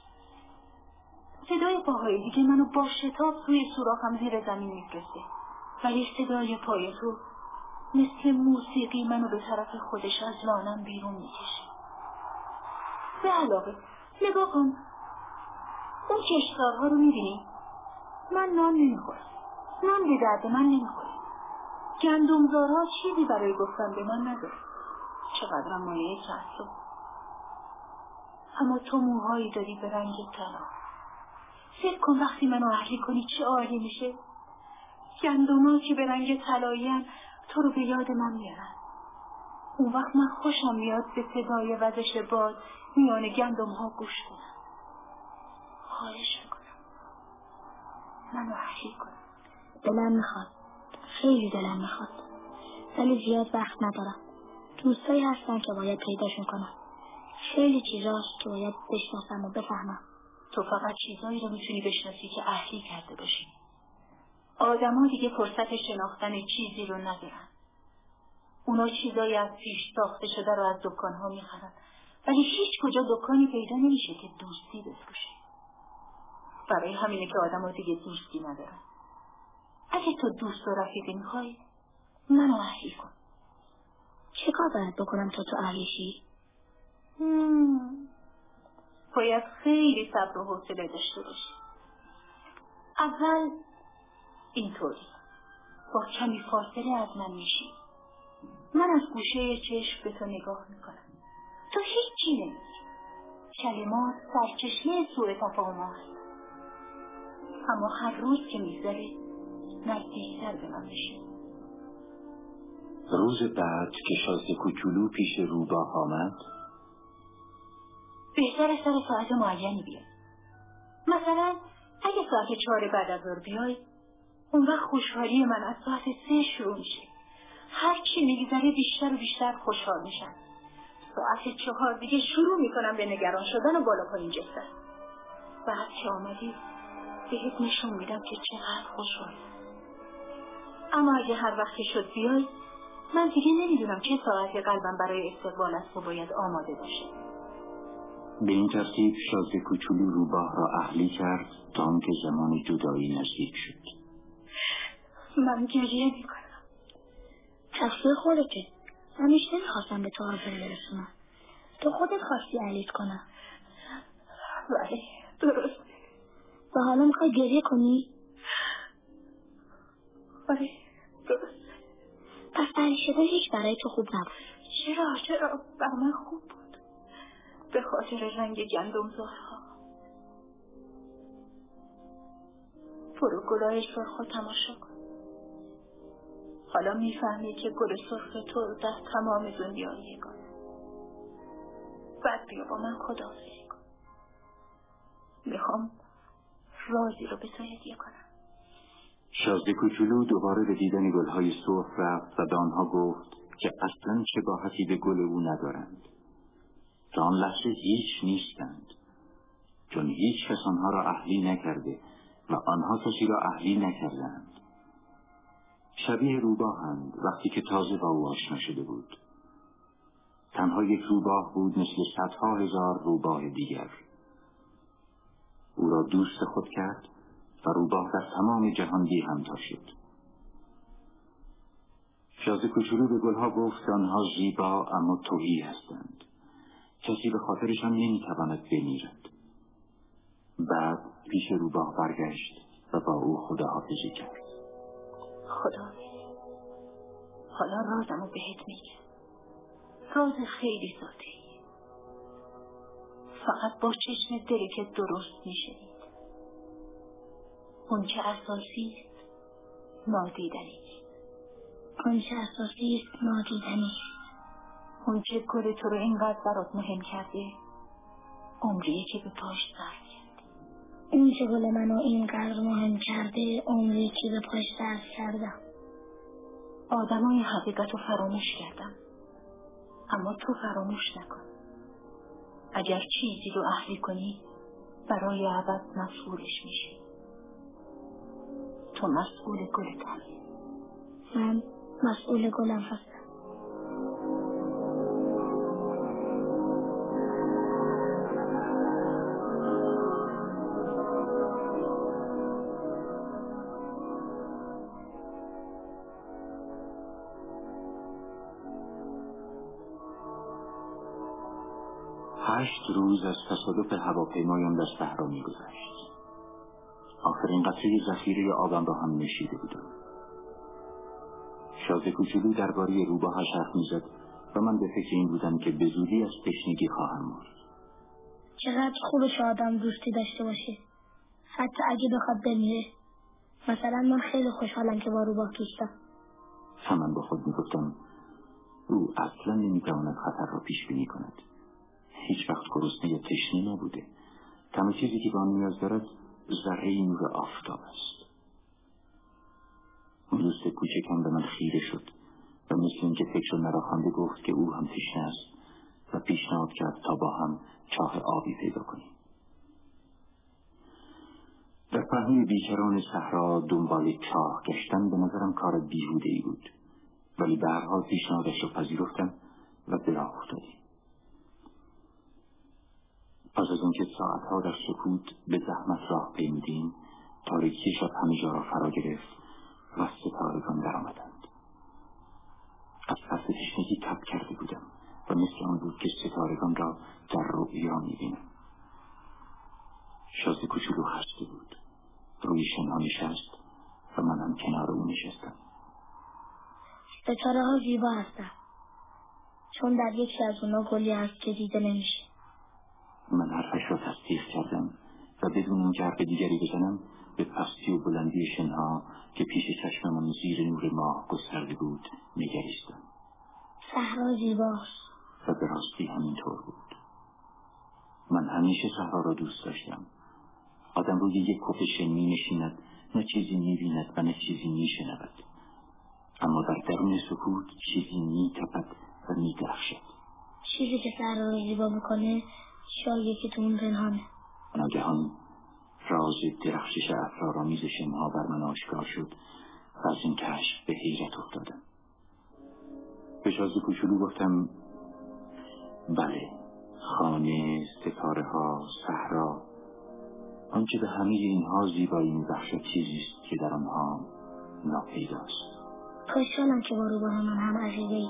Speaker 5: صدای پاهای دیگه منو با شتاب توی سوراخم زیر زمین میفرسته، ولی صدای پای تو مثل موسیقی منو به طرف خودش از لانم بیرون میکشه. به علاوه نگاه کن، اون کشتارها رو میبینی؟ من نان نمیخورم. نان به درد من نمیخوره. گندمزارها چیزی برای گفتن به من نداره. چقدرم مایه تعصب. اما تو موهایی داری به رنگ طلا. فکر کن وقتی منو اهلی کنی چه عالی میشه. گندم‌ها که به رنگ طلایی‌ان تو رو به یاد من میارن. اون وقت من خوشم میاد به صدای وزش باد میان گندم‌ها گوش کنم. خواهش میکنم منو اهلی کن.
Speaker 3: دلم میخواد. خیلی دلم میخواد. ولی زیاد وقت ندارم. دوستایی هستن که باید پیداشون کنم. خیلی چیزاست که باید بشناسم و بفهمم.
Speaker 5: تو فقط چیزایی رو میتونی بشناسی که اهلی کرده باشی. آدم‌ها دیگه فرصت شناختن چیزی رو ندارن. اونا چیزایی از پیش ساخته شده رو از دکان‌ها میخرن، ولی هیچ کجا دکانی پیدا نمیشه که دوستی بفروشه. برای همینه که آدم‌ها دیگه دوستی ندارن. اگه تو دوست و رفیقی میخوای، منو اهلی کن.
Speaker 3: چه کار باید بکنم تو اهلی شی؟
Speaker 5: باید خیلی صبر و حوصله داشته باشی. اول اینطوری با کمی فاصله از من میشی. من از گوشه چشم به تو نگاه میکنم. تو هیچی نمیگی. کلمات سرچشمه سوء تفاهم هست. اما هر روز که میگذره نزدیکتر به من میشی.
Speaker 2: روز بعد که شازده کوچولو پیش روباه آمد،
Speaker 5: بهتر سر ساعت معینی بیای. مثلا اگه ساعت 4 بعد از ظهر بیای، اون وقت خوشحالی من از ساعت 3 شروع میشه. هر چی میگذره بیشتر و بیشتر خوشحال میشم. ساعت 4 دیگه شروع میکنم به نگران شدن و بالا پایین جستن. بعد که آمدی بهت نشون میدم که چقدر خوشحالی. اما اگه هر وقت شد بیای، من دیگه نمیدونم چه ساعتی قلبم برای استقبال از تو باید آماده باشه.
Speaker 2: به این ترتیب شازده کوچولو روباه را اهلی کرد تا آنکه زمان جدایی نزدیک شد.
Speaker 5: من گریه میکنم.
Speaker 3: تقصیر خودته. من هیچ نمیخواستم به تو آزار برسونم. تو خودت خواستی اهلیت کنم.
Speaker 5: ولی درست.
Speaker 3: و حالا میخوای گریه کنی؟
Speaker 5: ولی درست.
Speaker 3: پس اهلی شدن هیچ برای تو خوب نبود.
Speaker 5: چرا بر من خوب بود. به خاطر رنگ گندمزارها. برو گلای سرخ تماشا کن. حالا میفهمی که گل سرخ تو در تمام دنیا یگانه. بعد بیا با من خداحافظی کن. میخوام رازی رو به تو هدیه کنم.
Speaker 2: شازده کوچولو دوباره به دیدن گلهای سرخ رفت و به آنها گفت که اصلاً شباهتی به گل او ندارند. تا آن لحظه هیچ نیستند، چون هیچ کس آنها را اهلی نکرده و آنها کسی را اهلی نکردند. شبیه روباهند وقتی که تازه با او آشنا شده بود. تنها یک روباه بود مثل صدها هزار روباه دیگر. او را دوست خود کرد و روباه در تمام جهان بی همتا شد. شازده کوچولو به گلها گفت آنها زیبا اما تهی هستند. کسی به خاطرشان نمیتواند بمیرد. بعد پیش روباه برگشت و با او خداحافظی کرد.
Speaker 5: خداحافظی. حالا رازمو بهت میگم. راز خیلی ذاتی. فقط با چشم دلی که درست میشنید. اون چه اساسی است نادیدنی است.
Speaker 3: اون چه اساسی است نادیدنی است.
Speaker 5: اون چه گل تو رو اینقدر برات مهم کرده عمریه که به پاش سر کرد.
Speaker 3: اون چه گل منو اینقدر مهم کرده عمریه که به پاش سر کردم.
Speaker 5: آدمای حقیقت رو فراموش کردم، اما تو فراموش نکن. اگر چیزی رو اهلی کنی برای ابد مسئولش میشی. تو مسئول گلتمی.
Speaker 3: من مسئول گلم هستم.
Speaker 2: هشت روز از تصادف هواپیمایم در صحرا می‌گذشت. آخرین قطره ذخیره آبم را هم نوشیده بودم. شازده کوچولو درباره روباهش حرف می‌زد و من به فکر این بودم که به زودی از تشنگی خواهم مرد.
Speaker 3: چقدر خوبه که آدم دوستی داشته باشه، حتی اگه بخواد بمیره. مثلا من خیلی خوشحالم که با روباه دوستم.
Speaker 2: من با خود می‌گفتم او اصلا نمی‌تواند خطر را پیش بینی کند. هیچ وقت گرسنه یا تشنه نبوده. تنها چیزی که به آن نیاز دارد ذره نور آفتاب است. اون دوست کوچکم به من خیره شد و مثل اینکه فکر مرا خوانده گفت که او هم تشنه است و پیشنهاد کرد تا با هم چاه آبی پیدا کنیم. در پهنه بیکران صحرا دنبال چاه گشتن به نظرم کار بیهوده‌ای بود، ولی به هر حال پیشنهادش را پذیرفتم و به راه افتادیم. پس از آنکه ساعتها در سکوت به زحمت راه پیمودیم، تاریکی شب همه جا را فرا گرفت و ستارگان در آمدند. از پس تشنگی تب کرده بودم و مثل آن بود که ستارگان را در رؤیا می‌بینم. شازده کوچولو خسته بود. روی شنها نشست و من هم کنار او نشستم.
Speaker 3: ستاره ها زیبا هستن، چون در یکی از اونا گلی هست که دیده نمیشه.
Speaker 2: من حرفش را تصدیق کردم و بدون اینکه حرف دیگری بزنم به پستی و بلندی شنها که پیش چشممان زیر نور ماه گسترده بود نگریستم.
Speaker 3: صحرا زیباست.
Speaker 2: و به راستی همینطور بود. من همیشه صحرا را دوست داشتم. آدم روی یک کف شن می نشیند، نه چیزی می بیند و نه چیزی می شنود، اما در درون سکوت چیزی می تپد و می درخشد.
Speaker 3: چیزی که صحرا را زیبا میکنه شاید یکی تو اون پنهانه.
Speaker 2: ناگهان راز درخشش اسرارآمیز شنها بر من آشکار شد و از این کشف به حیرت افتادم. به شازده کوچولو گفتم بله، خانه، ستاره ها، صحرا، آنچه به همه اینها زیبایی می‌بخشد چیزیست که در آنها ناپیداست.
Speaker 3: خوشحالم که با روباه من هم عقیده‌ای.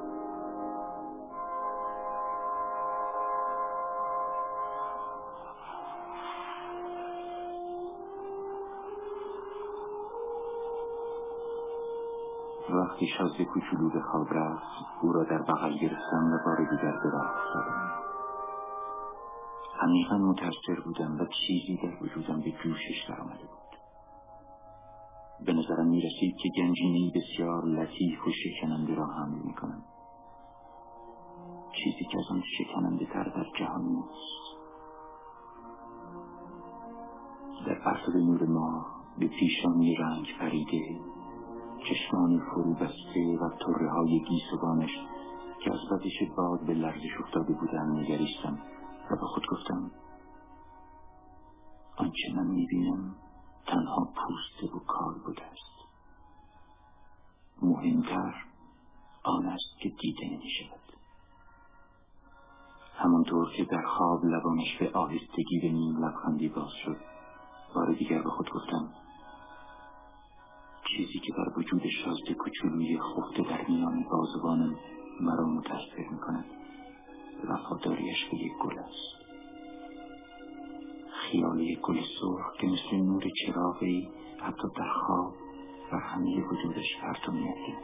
Speaker 2: وقتی شازده کوچولو به خواب رفت، او را در بغل گرفتم و بار دیگر به راه افتادم. عمیقاً متأثر بودم و چیزی در وجودم به جوشش درآمده بود. به نظرم می‌رسید که گنجینه‌ای بسیار لطیف و شکننده را حمل می‌کنم، چیزی که از آن شکننده‌تر در جهان نیست. در پرتو نور ماه به پیشانی رنگ پریده، چشمان فرو بسته و طره‌های گیسوانش که از وزش باد به لرزش افتاده بودند نگریستم و به خود گفتم آنچه من می‌بینم تنها پوسته و کال بوده است. مهمتر آن است که دیده نمی‌شود. همانطور که در خواب لبانش به آهستگی به نیم لبخندی باز شد، بار دیگر به خود گفتم چیزی که در وجود شازده کوچولوی خفته در میان بازوانم مرا متأثر می‌کند وفاداریش به یک گل است. خیال یک گل سرخ که مثل نور چراغی حتی در خواب و همه وجودش پرتو می‌افکند.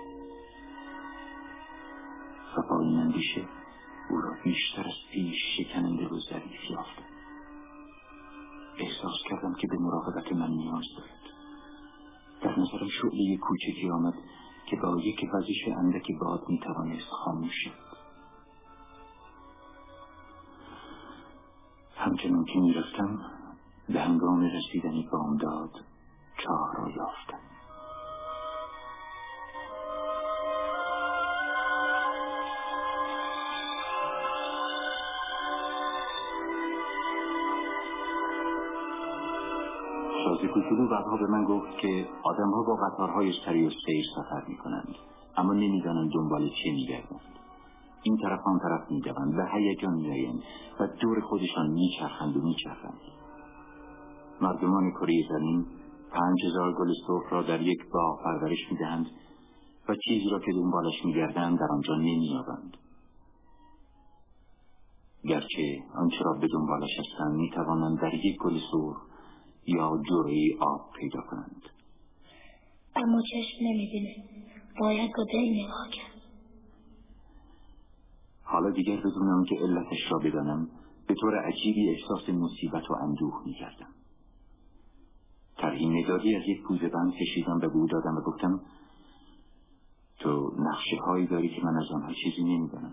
Speaker 2: و با این اندیشه او را بیشتر از پیش شکننده و ظریف یافتم. احساس کردم که به مراقبت من نیاز دارد. در نظرم شعله کوچکی آمد که با یک وزش اندک باد میتوانست خاموش شد. همچنان که میرفتم به هنگام رسیدن بامداد چاه را یافتم. شازده کوچولو بعدها به من گفت که آدم‌ها با قطارهای سری و سیر سفر می‌کنند، اما نمی‌دانند دنبال چه می‌گردند. این طرف آن طرف می‌دوند، به هیجان می‌آیند و دور خودشان می‌چرخند و می‌چرخند. مردمان کره زمین 5000 گل سرخ را در یک باغ پرورش می‌دهند و چیزی را که دنبالش می‌گردند در آنجا نمی‌یابند. گرچه آنچه را به دنبالش هستند می‌توانند در یک گل سرخ یا جرعه آب پیدا کنند.
Speaker 3: اما چشم نمی‌بینه، باید با دل نگاه کرد.
Speaker 2: حالا دیگر بدون آنکه علتش را بدانم به طور عجیبی احساس مصیبت و اندوه می‌کردم. طرحی مدادی از یک پوزه بند کشیدم و به او دادم و گفتم تو نقشه هایی داری که من از آنها چیزی نمی‌دانم.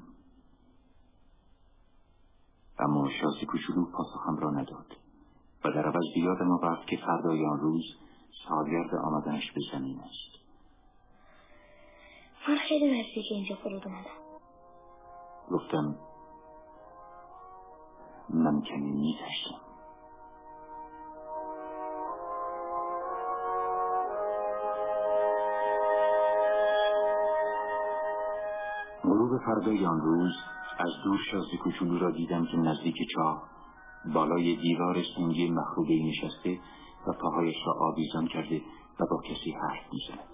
Speaker 2: اما شازده کوچولو پاسخم را نداد و در عوض بیادم آورد که فردای آن روز سالگرد آمدنش به زمین است.
Speaker 3: من خیلی نزدیک اینجا فرود اومدم.
Speaker 2: گفتم من کمی می‌ترسم. غروب فردای آن روز از دور شازده کوچولو را دیدم که نزدیک چاه بالای دیوار سنگی مخروبه‌ای نشسته و پاهایش را آویزان کرده و با کسی حرف می‌زند.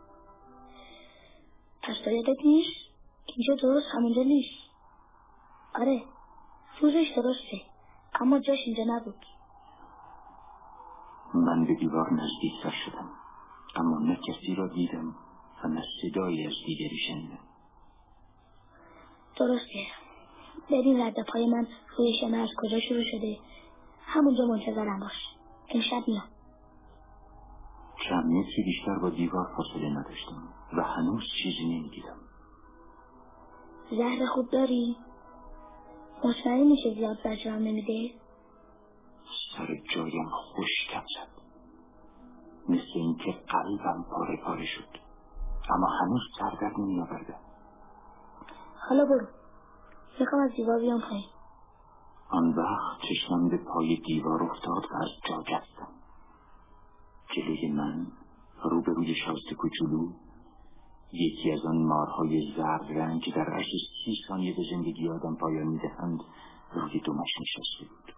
Speaker 3: پس تو یادت نیست؟ اینجا درست همونجا نیست. آره، روزش درسته، اما جاش اینجا نبود.
Speaker 2: من به دیوار نزدیک‌تر شدم، اما نه کسی را دیدم و نه صدایی از دیگری شنیدم.
Speaker 3: درسته، ببین رد پای من روی شمه از کجا شروع شده. همونجا منتظرم باش، امشب میام.
Speaker 2: چند متری بیشتر با دیوار فاصله نداشتم و هنوز چیزی نمی‌دیدم.
Speaker 3: زهر خوب داری؟ مطمئن میشه زیاد زجرم نمیده؟
Speaker 2: سر جایم خشکم زد، مثل اینکه قلبم پاره پاره شد، اما هنوز سر در نمی‌آوردم.
Speaker 3: حالا برو، میخوام از دیوار بیام پایین.
Speaker 2: آن وقت چشمم به پای دیوار افتاد و از جا جستم. جلوی من روبروی شازده کوچولو یکی از آن مارهای زرد رنگ که در عرض 30 ثانیه به زندگی آدم پایان می‌دهند روی دمش نشسته بود.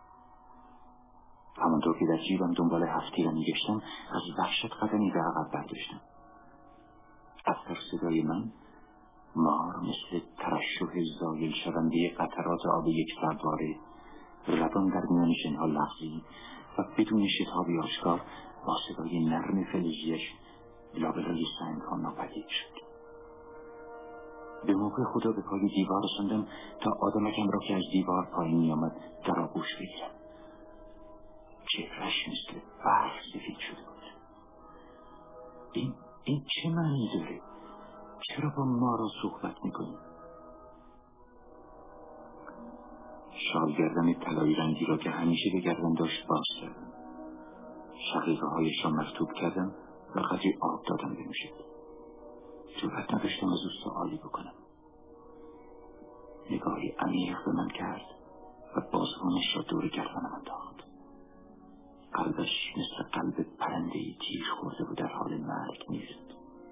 Speaker 2: همانطور که در جیبم دنبال هفتی را می‌گشتم از وحشت قدمی به عقب برداشتم. اثر صدای من مار مثل ترشح زایل شونده قطرات آب یک سرباره روان در میان شنها لغزید و بدون شتابی آشکار با صدای نرم فلزیش لابلای سنگ‌ها ناپدید شد. به موقع خدا به پای دیوار رساندم تا آدمکم را که از دیوار پایین می‌آمد در آغوش بگیرم. چهره‌اش مثل برف سفید شده بود. این چه معنی داره؟ چرا با ما را صحبت می‌کنی؟ شال گردن طلایی رنگی را که همیشه به گردن داشت باز کردم. شقیقه هایش را مرطوب کردم و قدری آب دادم بنوشد. جرأت نداشتم از او سؤالی بکنم. نگاهی عمیق به من کرد و بازوانش را دور گردنم انداخت. قلبش مثل قلب پرنده‌ای تیر خورده و در حال مرگ می‌زد.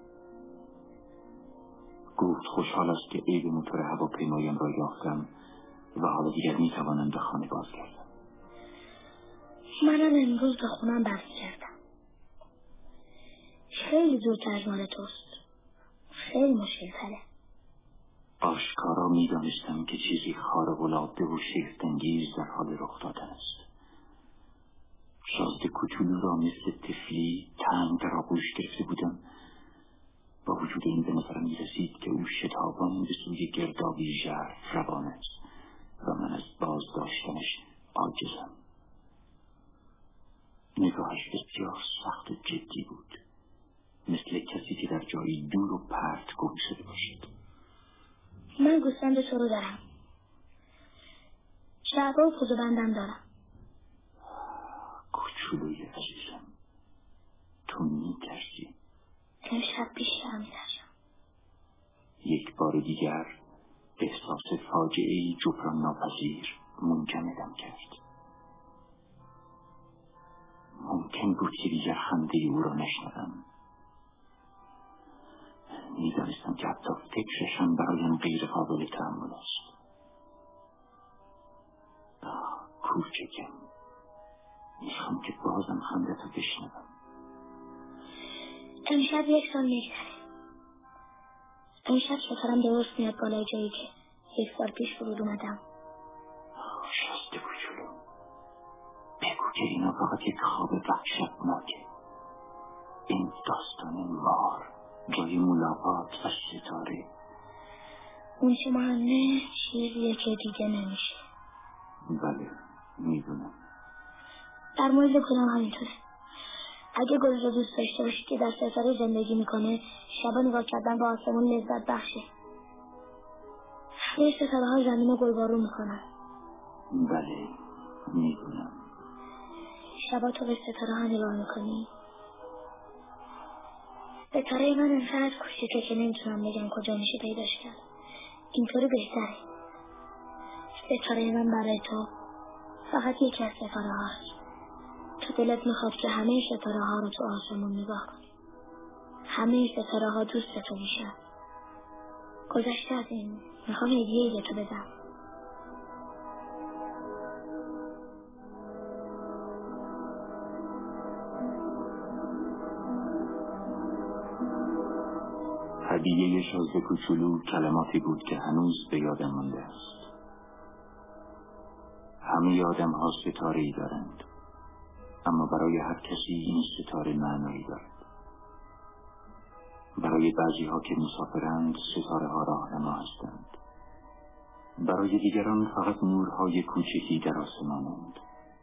Speaker 2: گفت خوشحال است که عیب موتور هواپیمایم را یافتم و حالا دیگر می‌توانم به خانه بازگردم.
Speaker 3: منم امروز به خونم برگردم. خیلی زودتر از مال توست. خیلی مشکل‌تره.
Speaker 2: آشکارا می‌دانستم که چیزی خارق‌العاده و شگفت‌انگیز در حال رخ دادن است. شازده کوچولو را مثل طفلی تنگ در آغوش گرفته بودم. با وجود این به نظرم می‌رسید که او شتابان به سوی گردابی ژرف روان است و من از باز داشتنش عاجزم. نگاهش بسیار سخت و جدی بود، مثل کسی که در جایی دور و پرت گم شده باشد.
Speaker 3: من گوسفند تو رو دارم. شعبه و پوزو بندم دارم.
Speaker 2: کوچولوی عزیزم، تو می‌ترسی؟
Speaker 3: امشب بیشتر می‌ترسم.
Speaker 2: یک بار دیگر احساس فاجعه‌ای جبران ناپذیر منجمدم کرد. ممکن بود که دیگر خنده او را نشنوم. می‌دانستم که حتی فکرشم برایم غیر قابل تحمل است. کوچکم، میخوام که بازم خنده تو بشنوم.
Speaker 3: امشب 1 سال میگذره. امشب ستارم درست میاد بالای جایی که 1 سال پیش فرود اومدم.
Speaker 2: شازده کوچولو، بگو که اینا فقط یک خواب وحشتناکه. این داستان مار، جای ملاقات و ستاره.
Speaker 3: اون چه مهمه چیزیه که دیگه نمیشه.
Speaker 2: بله، میدونم.
Speaker 3: در مورد گلم همینطوره. اگه گل رو دوست داشته باشی که در ستاره زندگی میکنه، شبا نگاه کردن به آسمون لذت بخشه. همه ستاره ها زمین رو گلبارون میکنن.
Speaker 2: بله، میدونم.
Speaker 3: شبا تو به ستاره ها نگاه میکنی. ستاره من انقدر کوچیکه که نمیتونم بگم کجا میشه پیداش کرد. اینطوری بهتره. ستاره من برای تو فقط یکی از ستاره هاست. تو دلت میخواد که همه ستاره ها رو تو آسمون نگاه کنی. همه ستاره ها دوست تو میشن. گذشته از این میخوام هدیه‌ای به تو بدم.
Speaker 2: هدیه شازده کوچولو کلماتی بود که هنوز به یادم مانده است. همه آدم ها ستاره‌ای دارند، اما برای هر کسی این ستاره معنایی دارد. برای بعضی ها که مسافرند ستاره ها راهنما هستند. برای دیگران فقط نورهای کوچکی در آسمانند.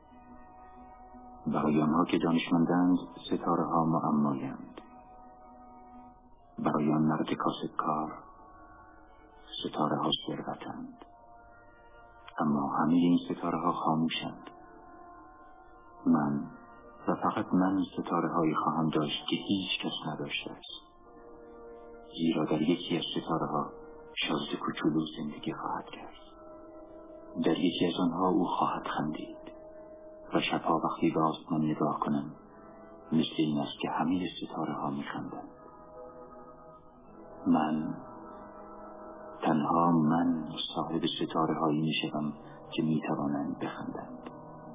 Speaker 2: برای آنها که دانشمندند ستاره ها معمایند. برای آن مرد کاسبکار ستاره ها ثروتند. اما همه این ستاره ها خاموشند. من و فقط من ستاره هایی خواهم داشت که هیچ کس نداشته است. زیرا در یکی از ستاره ها شازده کوچولو زندگی خواهد کرد. در یکی از آنها او خواهد خندید و شبها وقتی به آسمان نگاه کنم مثل این است که همه ستاره ها می خندند. تنها من صاحب ستاره هایی می شدم که می توانند بخندند.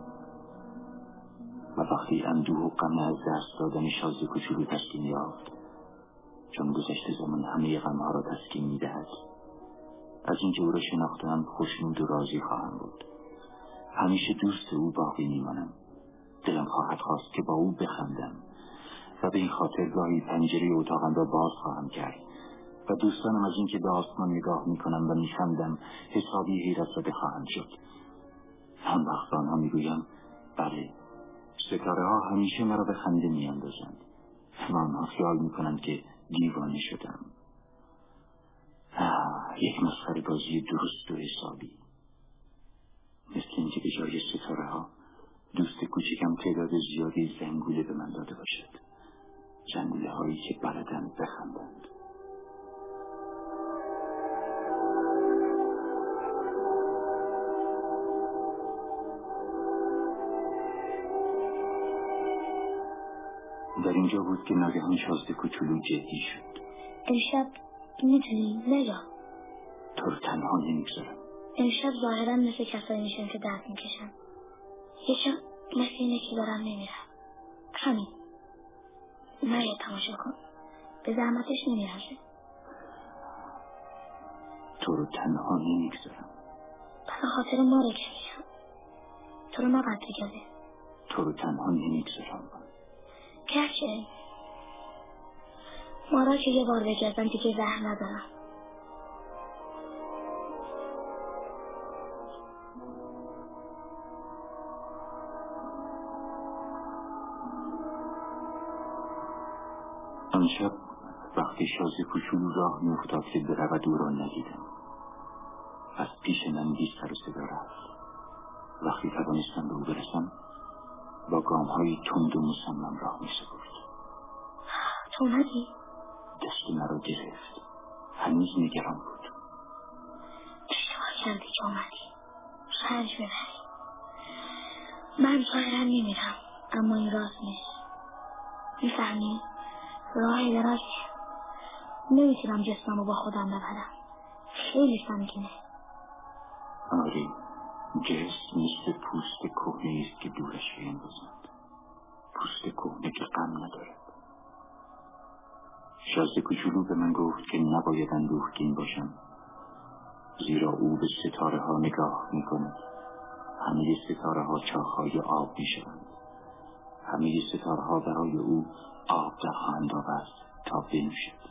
Speaker 2: و وقتی اندوه و غم از دست دادن شازده کوچولو تسکین یافت، چون گذشته زمان همه غمها را تسکین می دهد، از اینکه او را شناختم خوشنود و راضی خواهم بود. همیشه دوست او باقی می مانم. دلم خواهد خواست که با او بخندم و به این خاطر گاهی پنجره اتاقم را باز خواهم کرد و دوستانم از اینکه به آسمان نگاه می کنم و می خندم حسابی حیرت زده خواهند شد. هم وقت آنها می گویم بله، ستاره ها همیشه مرا به خنده می اندازند و آنها خیال می کنند که دیوانه شدم. یک مسخره بازی درست و حسابی. مثل اینکه به جای ستاره ها دوست کوچکم تعداد زیادی زنگوله به من داده باشد، زنگوله هایی که بلدند بخندند. در اینجا بود که ناگهان شازده کوچولو جدی شد.
Speaker 3: امشب میتونی نجا؟
Speaker 2: تو رو تنها نمیگذارم.
Speaker 3: امشب ظاهرا مثل کسایی میشن که درد میکشن. یکم مثل اینه که دارم نمیرم. همین نیا تماشا کن، به زحمتش نمیرسه.
Speaker 2: تو رو تنها نمیگذارم.
Speaker 3: به خاطر ما رو که میشم. تو رو نباید بگذاره.
Speaker 2: تو رو تنها نمیگذارم.
Speaker 3: گرچه ما را که یه بار بگذارم دیگه زهر ندارم.
Speaker 2: آن شب وقتی شازده کوچولو راه میافتاد که برود او را ندیدم. از پیش من بی سر و صدا رفت. وقتی توانستم به او برسم با گام‌های تند و مصمم راه می‌سپرد.
Speaker 3: تو اومدی؟
Speaker 2: دست مرا گرفت. هنوز نگران بود.
Speaker 3: اشتباه کردی که اومدی. رنج ببری. من ظاهرا نمیرم، اما این راست نیست. میفهمی؟ راه درازی. نمیتونم جسمم رو با خودم ببرم. خیلی سنگینه.
Speaker 2: آره، جسم مثل پوست کهنه است که دورش بیندازند. پوست کهنه که غم ندارد. شازده کوچولو به من گفت که نباید اندوهگین باشم، زیرا او به ستاره ها نگاه می کند. همه ستاره ها چاه‌های آب می شوند. همه ستاره ها برای او آب در خواهند آورد تا بنوشد.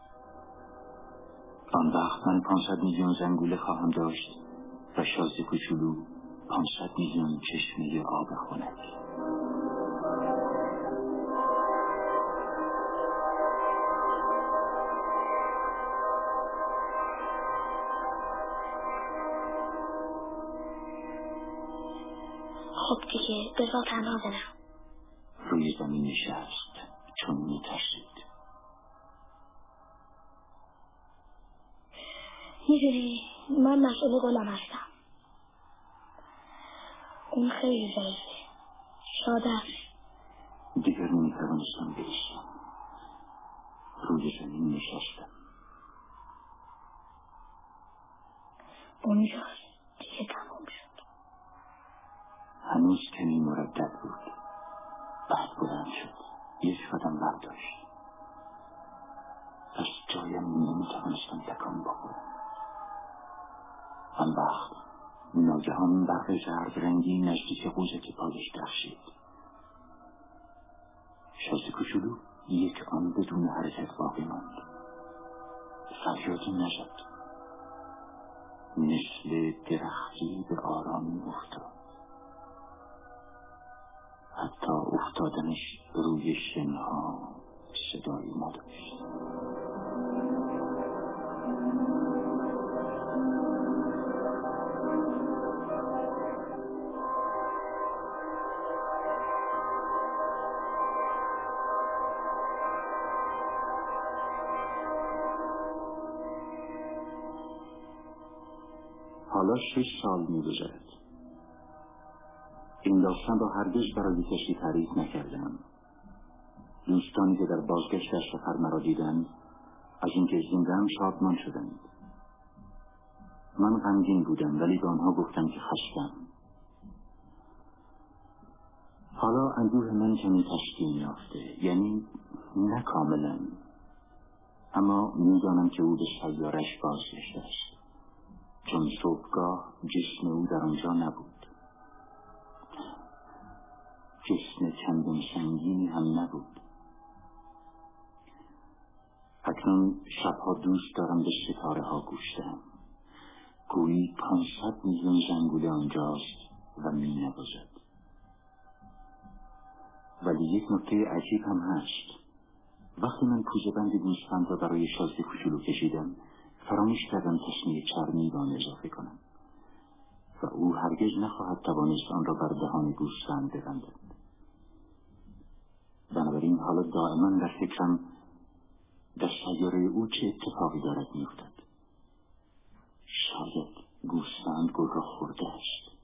Speaker 2: آن وقت من 500 میلیون زنگوله خواهم داشت و شازده کوچولو 500 میلیون چشمه آب خنک.
Speaker 3: خب دیگه بذار تنها برم.
Speaker 2: روی زمین نشست چون می‌ترسید.
Speaker 3: میدونی من مسئول گلم هستم. اون خیلی ضعیفه، ساده است.
Speaker 2: دیگر نمی‌توانستم بایستم. روی زمین نشستم.
Speaker 3: اونجاست دیگه تمام شد.
Speaker 2: هنوز کمی مردد بود. بعد بلند شد. یک قدم برداشت. از جایم نمی‌توانستم تکان بخورم. آن وقت ناگهان برق زرد رنگی نزدیک قوزک پایش درخشید. شازده کوچولو یک آن بدون حرکت باقی ماند. فریادی نزد. مثل درختی به آرامی افتاد. حتی افتادنش روی شنها صدایی نداشت. حالا 6 سال می‌گذرد. این داستان را هرگز برای کسی تعریف نکردم. دوستانی که در بازگشت از سفر مرا دیدند از اینکه زنده‌ام شادمان شدند. من غمگین بودم ولی به آنها گفتم که خسته‌ام. حالا اندوه من کمی تشکیل یافته، یعنی نه کاملا، اما میدانم که او به سیارش بازگشته است، چون صبحگاه جسم او در آنجا نبود. جسم چندان سنگینی هم نبود. اکنون شبها دوست دارم به ستاره ها گوش دهم. گویی 500 میلیون زنگوله آنجاست و می نوازد. ولی یک نکته عجیب هم هست. وقتی من پوزه بند گوسفند را برای شازده کوچولو کشیدم، فراموش کردم تشنه چرمی به آن اضافه کنم و او هرگز نخواهد توانست آن را بر دهان گوسفند ببندد. بنابراین حالا دائما در فکرم در سیاره او چه اتفاقی دارد میافتد. شاید گوسفند گل را خورده است.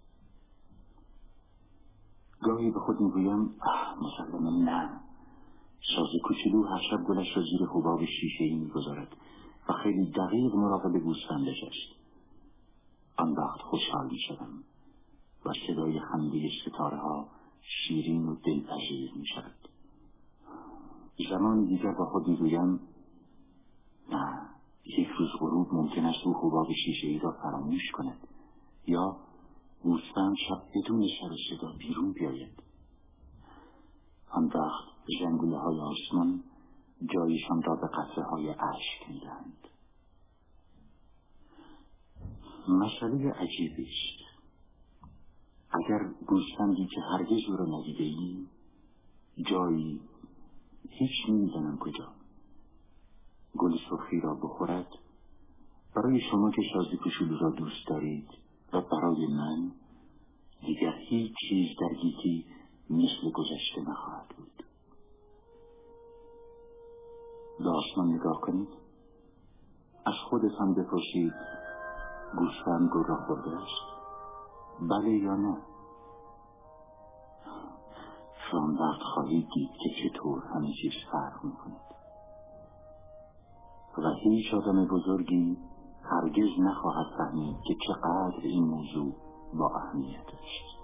Speaker 2: گاهی به خود میگویم مسلما نه. شازده کوچولو هر شب گلش را زیر حباب شیشه‌ای میگذارد و خیلی دقیق مراقب گوسفندش است. آن وقت خوشحال میشدم و صدای خنده ستاره ها شیرین و دلپذیر میشود. زمان دیگر با خود میگویم نه، یک روز غروب ممکن است او حباب شیشه‌ای را فراموش کند یا گوسفند شب بدون سر و صدا بیرون بیاید. آن وقت زنگوله های آسمان جایشان را به قطره های اشک میدهند. مسئله عجیبی است. اگر گوسفندی که هرگز او را ندیده ای جایی هیچ نمیدانم کجا گل سرخی را بخورد، برای شما که شازده کوچولو را دوست دارید و برای من دیگر هیچ چیز در گیتی مثل گذشته نخواهد بود. به آسمان نگاه کنید. از خودتان بپرسید گوسفند گل را خورده است؟ بله یا نه؟ شما وقت خواهید دید که چطور همه چیز فرق می‌کند و هیچ آدم بزرگی هرگز نخواهد فهمید که چقدر این موضوع با اهمیت است.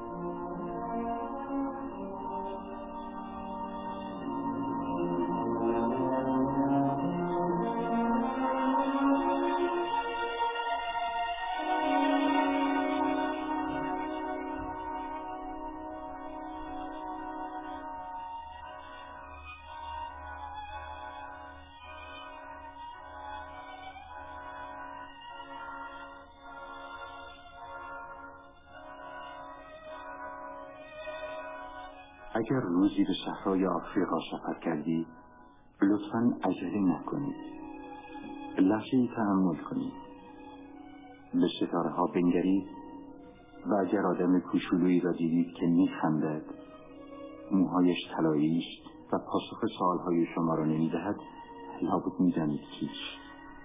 Speaker 2: اگر روزی به صحرای آفریقا سفر کردی، لطفاً عجله نکنید. لحظه‌ای تأمل کنید. به ستاره ها بنگرید و اگر آدم کوچولویی را دیدید که میخندد، موهایش طلایی است و پاسخ سوالهای شما را نمیدهد، لابد میدانید کیست.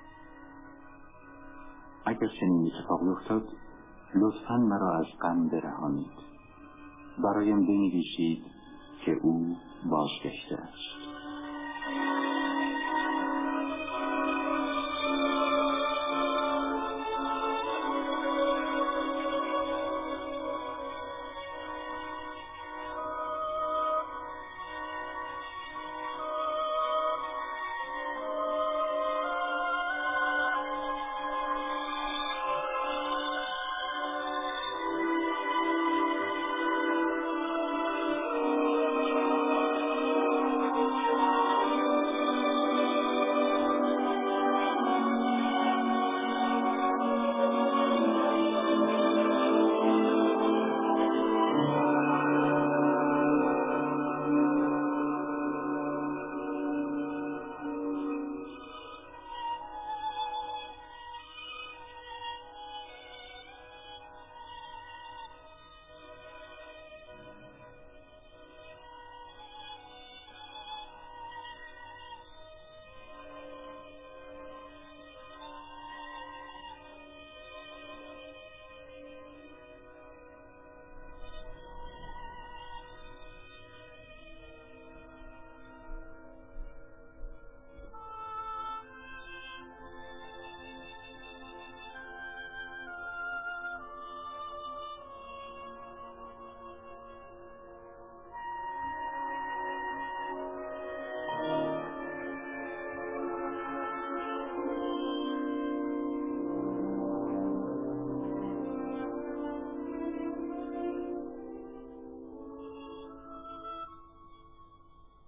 Speaker 2: اگر چنین اتفاقی افتاد، لطفاً مرا از غم برهانید. برایم بنویسید که او بازگشته است.